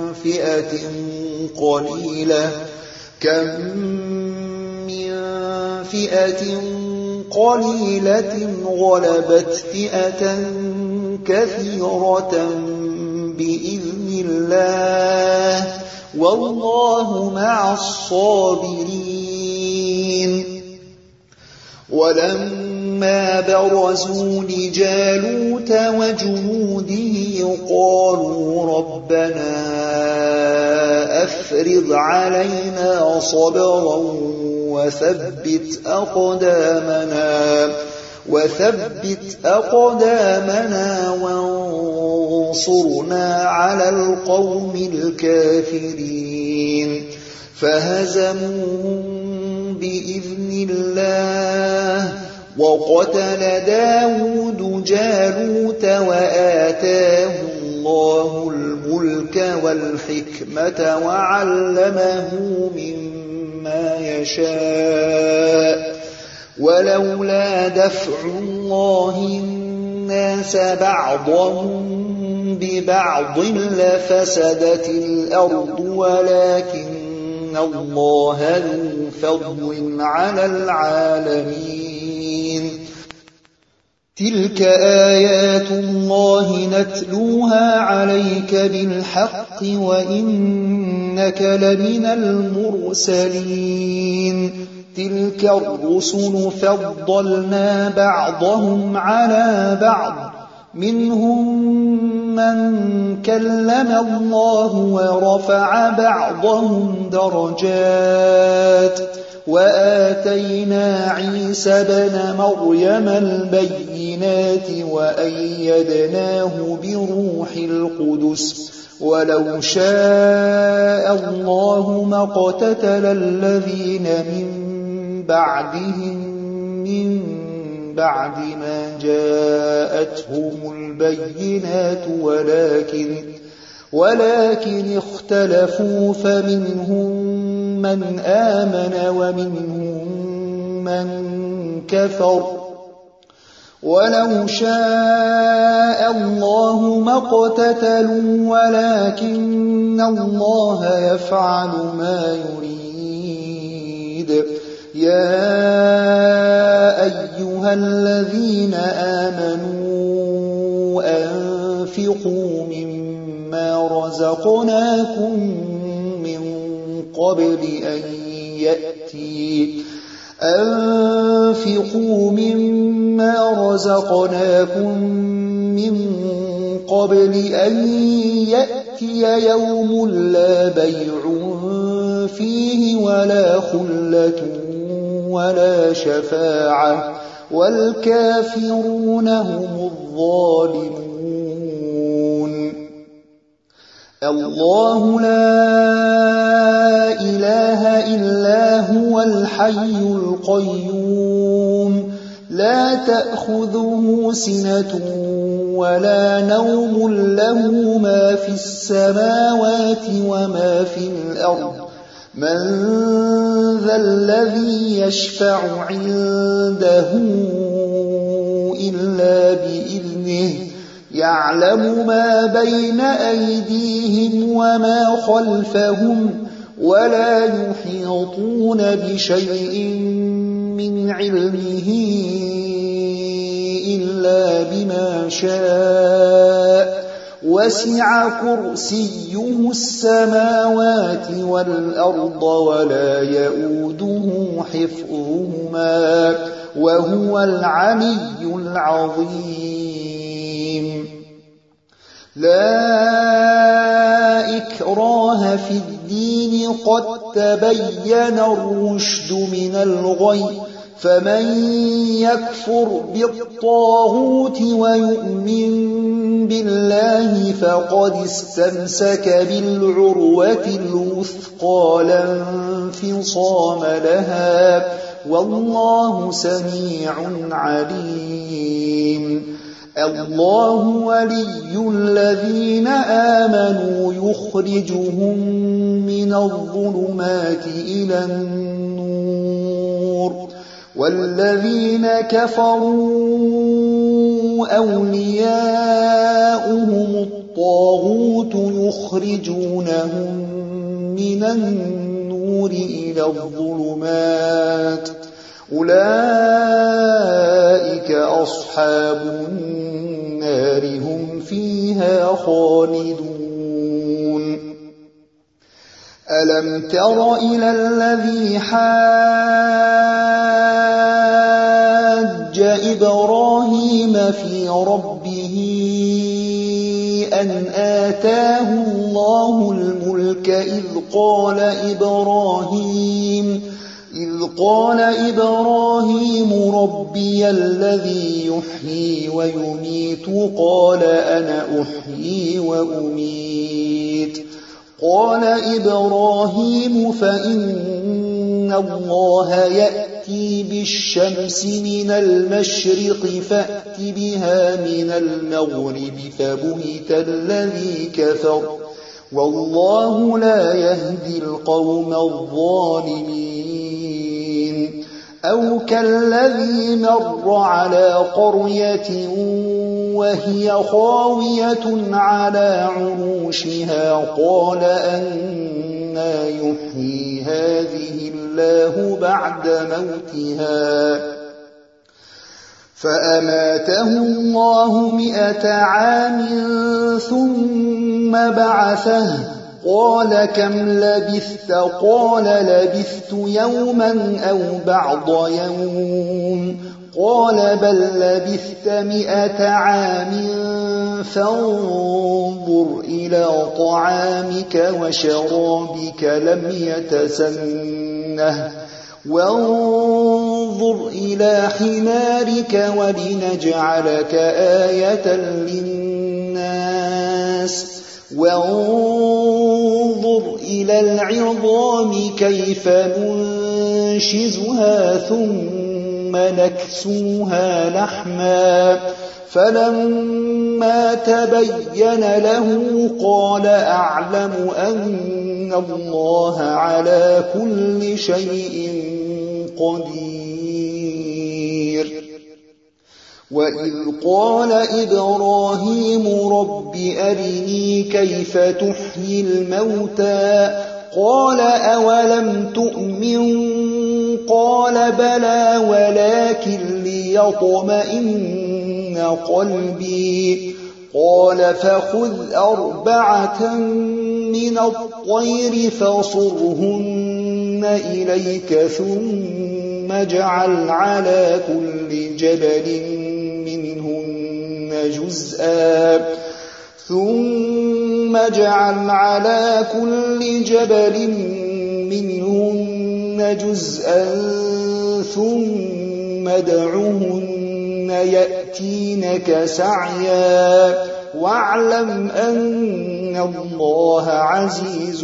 فئة قليلة غلبت فئة كثيرة بإذن الله والله مع الصابرين ولما برزوا لجالوت وجنوده قالوا ربنا أفرغ علينا صبرا وثبت أقدامنا وانصرنا على القوم الكافرين فهزموهم بإذن الله وقتل داود جالوت وآتاه الله الملك والحكمة وعلمه مما يشاء ولولا دفع الله الناس بعضهم ببعض لفسدت الأرض ولكن الله ذو فضل على العالمين تلك آيات الله نتلوها عليك بالحق وإنك لمن المرسلين تلك الرسل فضلنا بعضهم على بعض منهم من كلم الله ورفع بعضهم درجات وآتينا عيسى ابن مريم البينات وأيدناه بروح القدس ولو شاء الله ما اقتتل الذين من بعد ما جاءتهم البينات ولكن اختلفوا فمنهم من آمن ومنهم من كفر ولو شاء الله ما اقتتلوا ولكن الله يفعل ما يريد يا أيها الذين آمنوا أنفقوا مما رزقناكم من قبل أن يأتي يوم لا بيع فيه ولا خلة ولا شفاعة والكافرون هم الظالمون الله لا إله إلا هو الحي القيوم لا تأخذه سنة ولا نوم له ما في السماوات وما في الأرض من ذا الذي يشفع عنده إلا بإذنه يعلم ما بين أيديهم وما خلفهم ولا يحيطون بشيء من علمه إلا بما شاء وسع كرسيه السماوات والأرض ولا يؤوده حفظهما وهو العلي العظيم لا إكراه في الدين قد تبين الرشد من الغي فمن يكفر بالطاغوت ويؤمن بالله فقد استمسك بالعروة الوثقى لا انفصام لها والله سميع عليم الله ولي الذين آمنوا يخرجهم من الظلمات إلى النور والذين كفروا أولياؤهم الطاغوت يخرجونهم من النور إلى الظلمات أولئك أصحاب النار هم فيها خالدون ألم تر إلى الذي حاج إبراهيم في ربه أن آتاه الله الملك إذ قال إبراهيم ربي الذي يحيي ويميت قال أنا أحيي وأميت قال إبراهيم فإن الله يأتي بالشمس من المشرق فأت بها من المغرب فبهت الذي كفر والله لا يهدي القوم الظالمين أو كالذي مر على قرية وهي خاوية على عروشها قال أنى يحيي هذه الله بعد موتها فأماته الله 100 عام ثم بعثه قال كم لبثت قال لبثت يوما أو بعض يوم قال بل لبثت 100 عام فانظر إلى طعامك وشرابك لم يتسنه وانظر إلى حمارك ولنجعلك آية للناس وانظر إلى العظام كيف ننشزها ثم نكسوها لحما فلما تبين له قال أعلم أن الله على كل شيء قدير وإذ قال إبراهيم رب أرني كيف تحيي الموتى قال أولم تؤمن قال بلى ولكن ليطمئن قلبي قال فخذ 4 من الطير فصرهن إليك ثم اجعل على كل جبل منهن جزءا ثم ادعهن يأتينك سعيا واعلم أن الله عزيز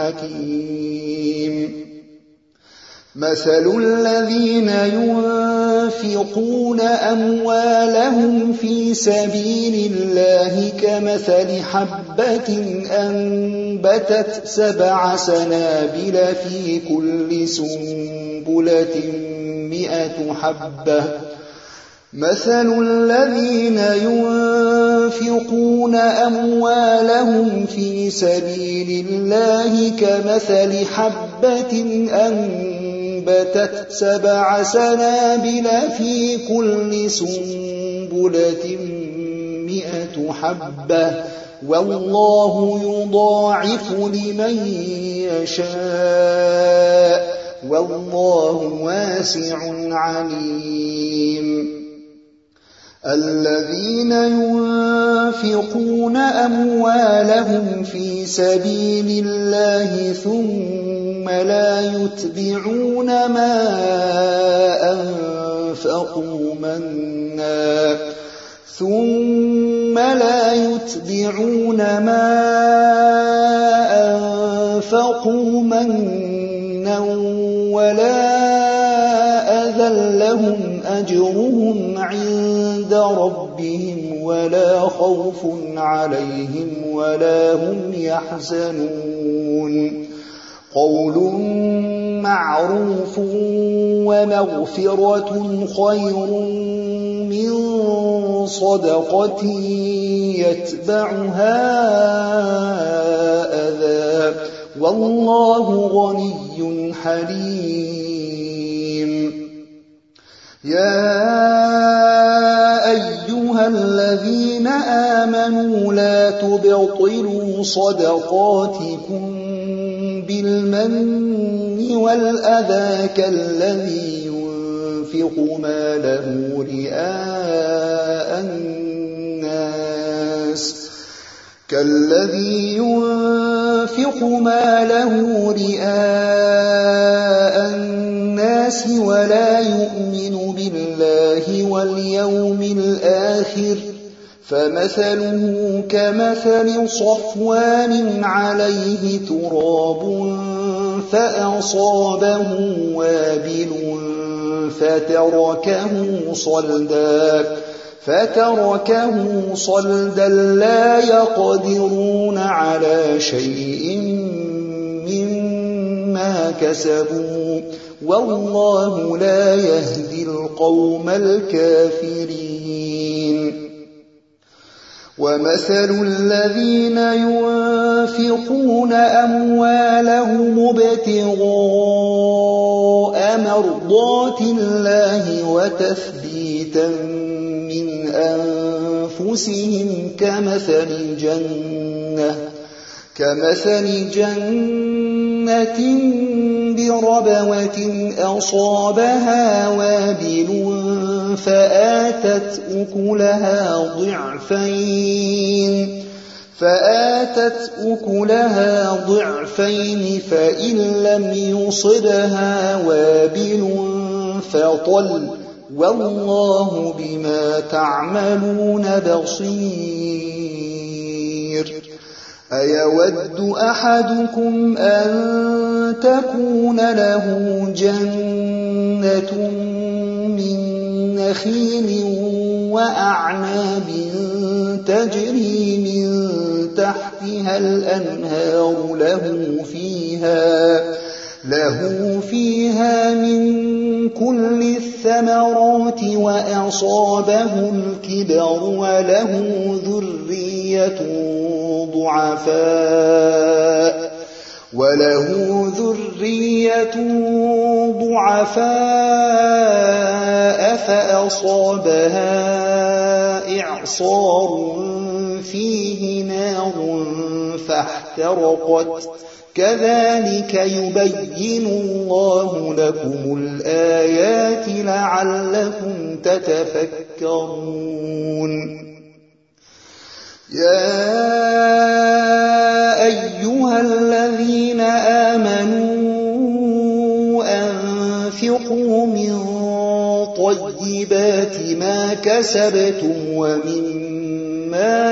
حكيم مثل الذين ينفقون أموالهم في سبيل الله كمثل حبة أنبتت 7 سنابل في كل سنبلة 100 حبة مثل الذين ينفقون أموالهم في سبيل الله كمثل حبة أنبتت 7 سنابل في كل سنبلة 100 حبة والله يضاعف لمن يشاء والله واسع عليم الذين ينفقون أموالهم في سبيل الله ثم لا يتبعون ما أنفقوا منا ولا بل لهم أجرهم عند ربهم ولا خوف عليهم ولا هم يحزنون قول معروف ومغفرة خير من صدقة يتبعها أذى والله غني حليم يا أيها الذين آمنوا لا تبطلوا صدقاتكم بالمن والأذى كالذي ينفق ماله رئاء الناس ولا يؤمن بالله واليوم الآخر فمثله كمثل صفوان عليه تراب فأصابه وابل فتركه صلدا لا يقدرون على شيء مما كسبوا والله لا يهدي القوم الكافرين ومثل الذين ينفقون أموالهم ابتغاء مرضات الله وتثبيتا من أنفسهم كمثل جنة بربوة أصابها وابل فآتت أكلها ضعفين فإن لم يصبها وابل فطل والله بما تعملون بصير أيود أحدكم أن تكون له جنة من نخيل وأعناب تجري من تحتها الأنهار له فيها من كل الثمرات وأصابه الكبر وله ذرية ضعفاء فأصابها إعصار فيه نار فاحترقت كذلك يبين الله لكم الآيات لعلكم تتفكرون يا أيها الذين آمنوا أنفقوا من طيبات ما كسبتم ومما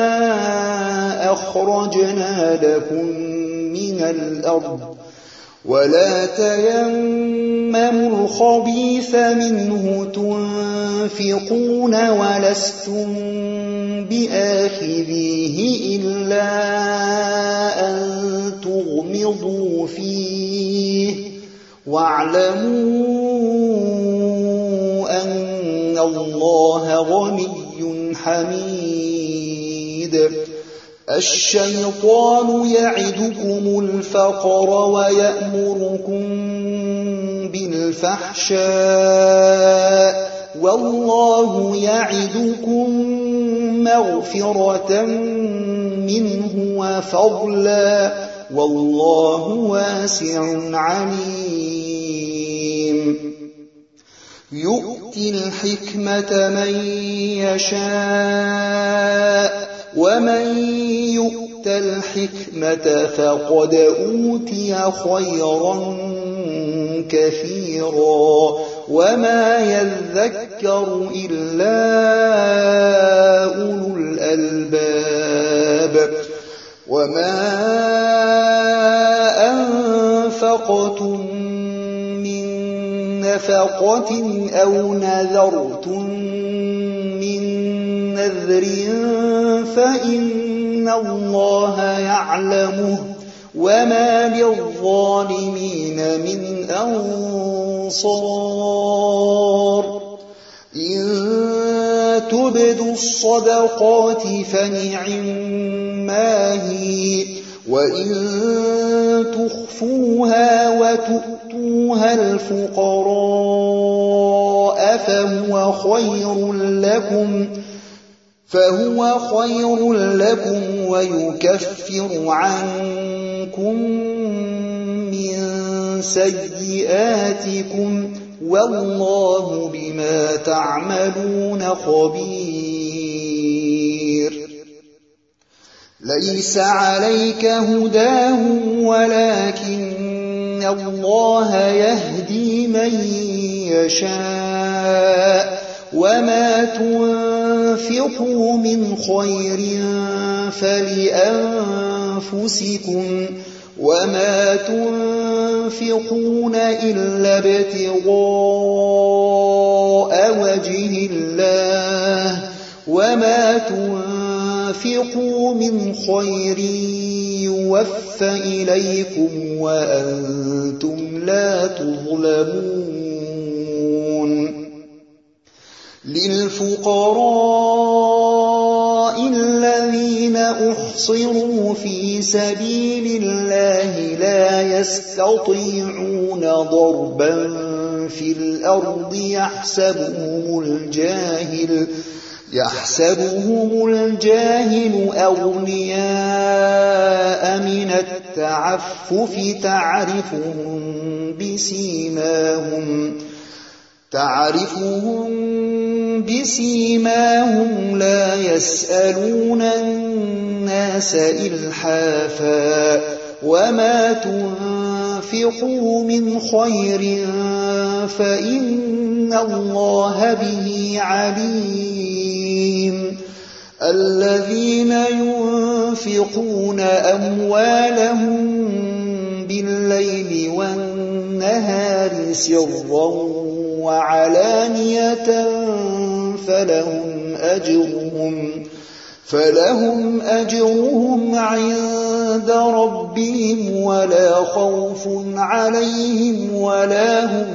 أخرجنا لكم من الأرض ولا تيمموا الخبيث منه تنفقون ولستم بآخذيه إلا أن تغمضوا فيه واعلموا أن الله غني حميد الشيطان يعدكم الفقر ويأمركم بالفحشاء والله يعدكم مغفرة منه وفضلا والله واسع عليم يؤتي الحكمة من يشاء ومن يؤت الحكمة فقد أوتي خيرا كثيرا وما يذكر إلا أولو الألباب وما أنفقتم من نفقة أو نذرتم من نذر فإن الله يعلمه وما للظالمين من أنصار إن تبدوا الصدقات فنعما هي وإن تخفوها وتؤتوها الفقراء فهو خير لكم ويكفر عنكم من سيئاتكم والله بما تعملون خبير ليس عليك هداهم ولكن الله يهدي من يشاء وما تنفقوا من خير فلأنفسكم وما تنفقون إلا ابتغاء وجه الله وما تنفقوا من خير يوفى إليكم وأنتم لا تظلمون للفقراء الذين أحصروا في سبيل الله لا يستطيعون ضربا في الأرض يحسبهم الجاهل أغنياء من التعفف تعرفهم بسيماهم لا يسألون الناس إلحافا وما تنفقوا من خير فإن الله به عليم الذين ينفقون أموالهم بالليل والنهار سرا وعلانية فلهم أجرهم عند ربهم ولا خوف عليهم ولا هم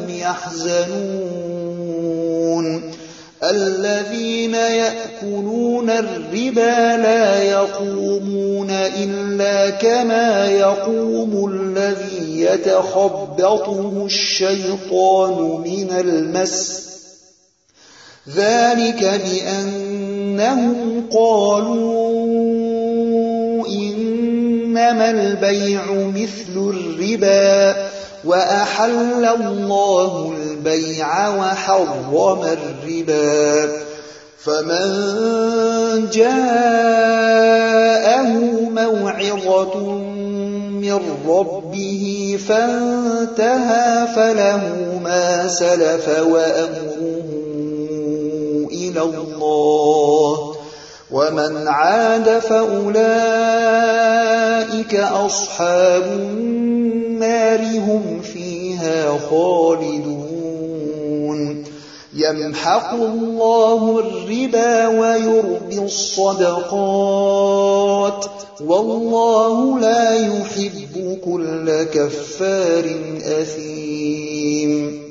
يحزنون الذين يأكلون الربا لا يقومون إلا كما يقوم الذي يتخبطه الشيطان من المس ذلك بأنهم قالوا إنما البيع مثل الربا وأحل الله البيع وحرم الربا فمن جاءه موعظة من ربه فانتهى فله ما سلف وأمره إلى الله ومن عاد فأولئك أصحاب النار هم فيها خالدون يمحق الله الربا ويربي الصدقات والله لا يحب كل كفار أثيم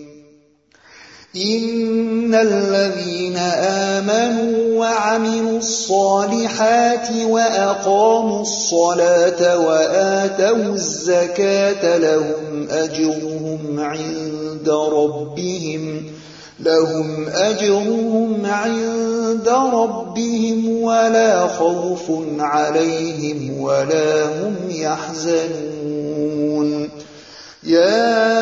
إن الذين آمنوا وعملوا الصالحات وأقاموا الصلاة وآتوا الزكاة لهم أجرهم عند ربهم ولا خوف عليهم ولا هم يحزنون يا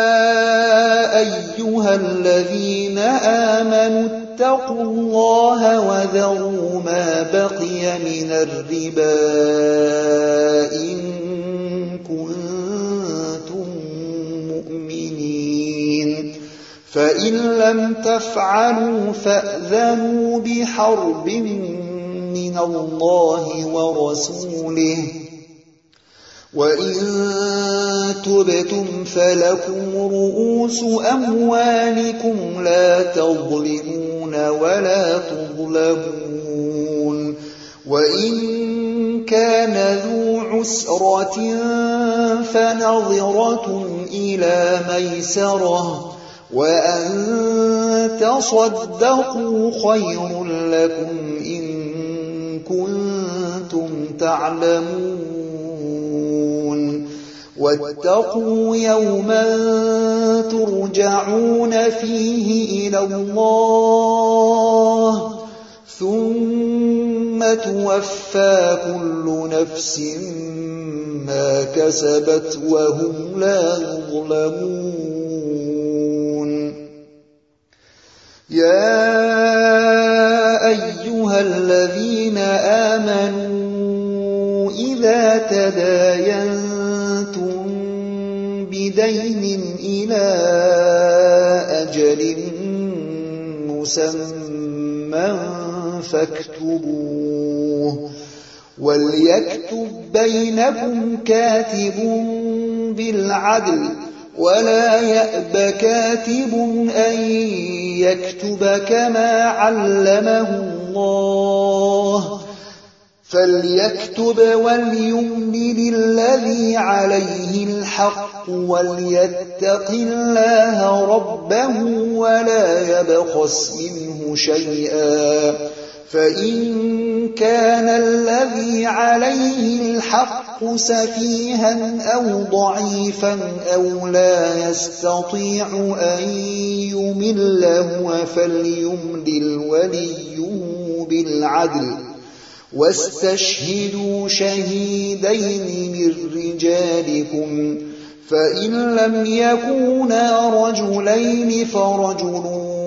أيها الذين آمنوا اتقوا الله وذروا ما بقي من الربا إن كنتم مؤمنين فإن لم تفعلوا فأذنوا بحرب من الله ورسوله وإن تبتم فلكم رؤوس أموالكم لا تظلمون ولا تظلمون. وإن كان ذو عسرة فنظرة إلى ميسرة وأن تصدقوا خير لكم إن كنتم تعلمون. واتقوا يوما ترجعون فيه إلى الله ثم توفى كل نفس ما كسبت وهم لا يظلمون. يا أيها الذين آمنوا إذا تداينتم بدين إلى أجل مسمى فاكتبوه وليكتب بينكم كاتب بالعدل ولا يأب كاتب أن يكتب كما علمه الله فليكتب وليملل الذي عليه الحق وليتق الله ربه ولا يبخس منه شيئا فإن كان الذي عليه الحق سفيها أو ضعيفا أو لا يستطيع أن يمل هو فليملل وليه بالعدل واستشهدوا شهيدين من رجالكم فإن لم يكونا رجلين فرجل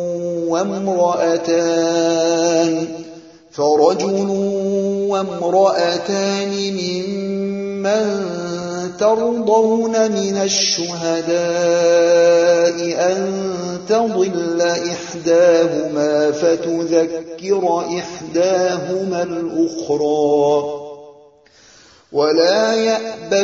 وامرأتان ممن ترضون من الشهداء أن تضل إحداهما فتذكر إحداهما الأخرى ولا يأبى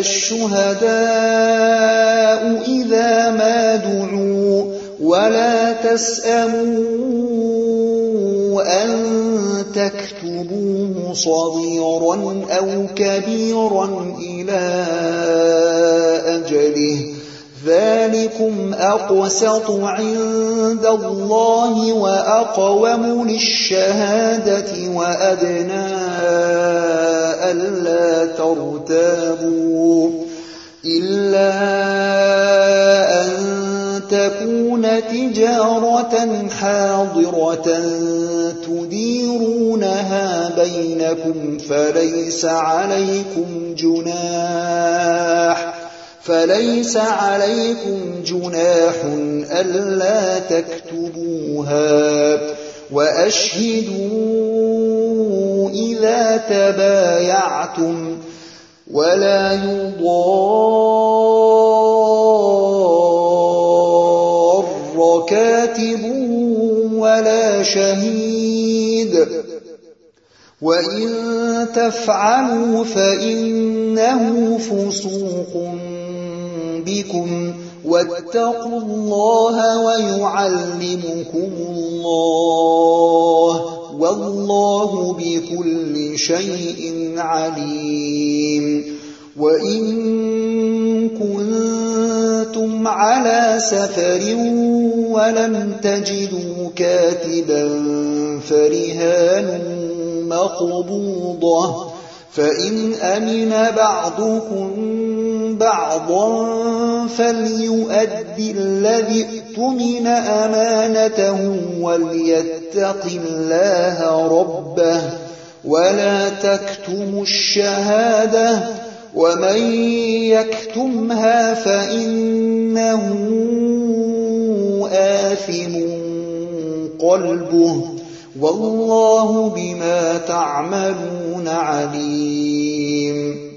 الشهداء إذا ما دعوا ولا تسأموا أن تكتبوه صغيرا أو كبيرا إلى أجله ذلكم أقسط عند الله وأقوم للشهادة وأدنى ألا ترتابوا إلا أن تكون تجارة حاضرة تديرونها بينكم فليس عليكم جناح ألا تكتبوها وأشهدوا إذا تبايعتم ولا يضار كاتب ولا شهيد وإن تفعلوا فإنه فسوق بكم واتقوا الله ويعلمكم الله والله بكل شيء عليم. وإن كنتم على سفر ولم تجدوا كاتبا فرهان مقبوضة فإن أمن بعضكم بعضا فليؤدي الذي اؤتمن أمانته وليتق الله ربه ولا تكتموا الشهادة ومن يكتمها فإنه آثم قلبه والله بما تعملون عليم.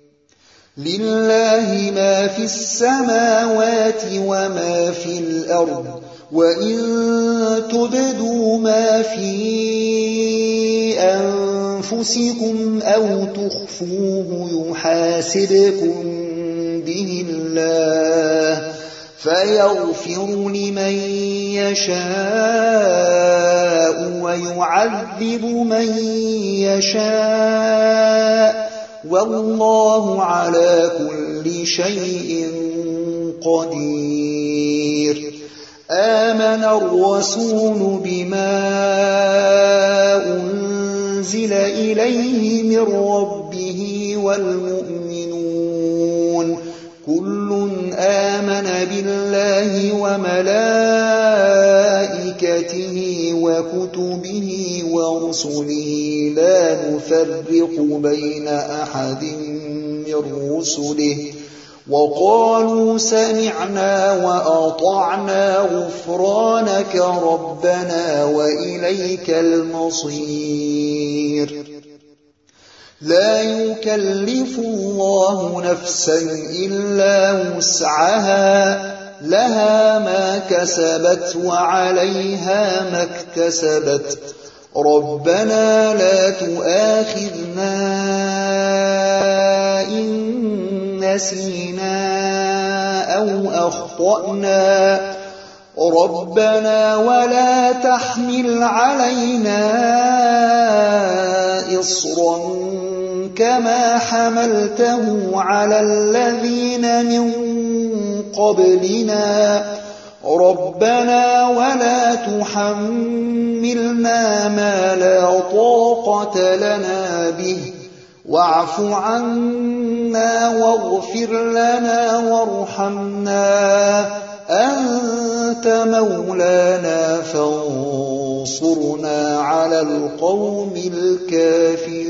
لله ما في السماوات وما في الأرض وإن تبدوا ما في أنفسكم أو تخفوه يحاسبكم فيغفر لمن يشاء ويعذب من يشاء والله على كل شيء قدير. آمن الرسول بما أنزل إليه من ربه والمؤمنون كل آمن بالله وملائكته وكتبه ورسله لا نفرق بين أحد من رسله وقالوا سمعنا وأطعنا غفرانك ربنا وإليك المصير. لا يكلف الله نفسا إلا وسعها لها ما كسبت وعليها ما اكتسبت ربنا لا تؤاخذنا إن نسينا أو أخطأنا ربنا ولا تحمل علينا إصرا كما حملته على الذين من قبلنا ربنا ولا تحملنا ما لا طاقة لنا به واعف عنا واغفر لنا وارحمنا أنت مولانا فانصرنا على القوم الكافرين.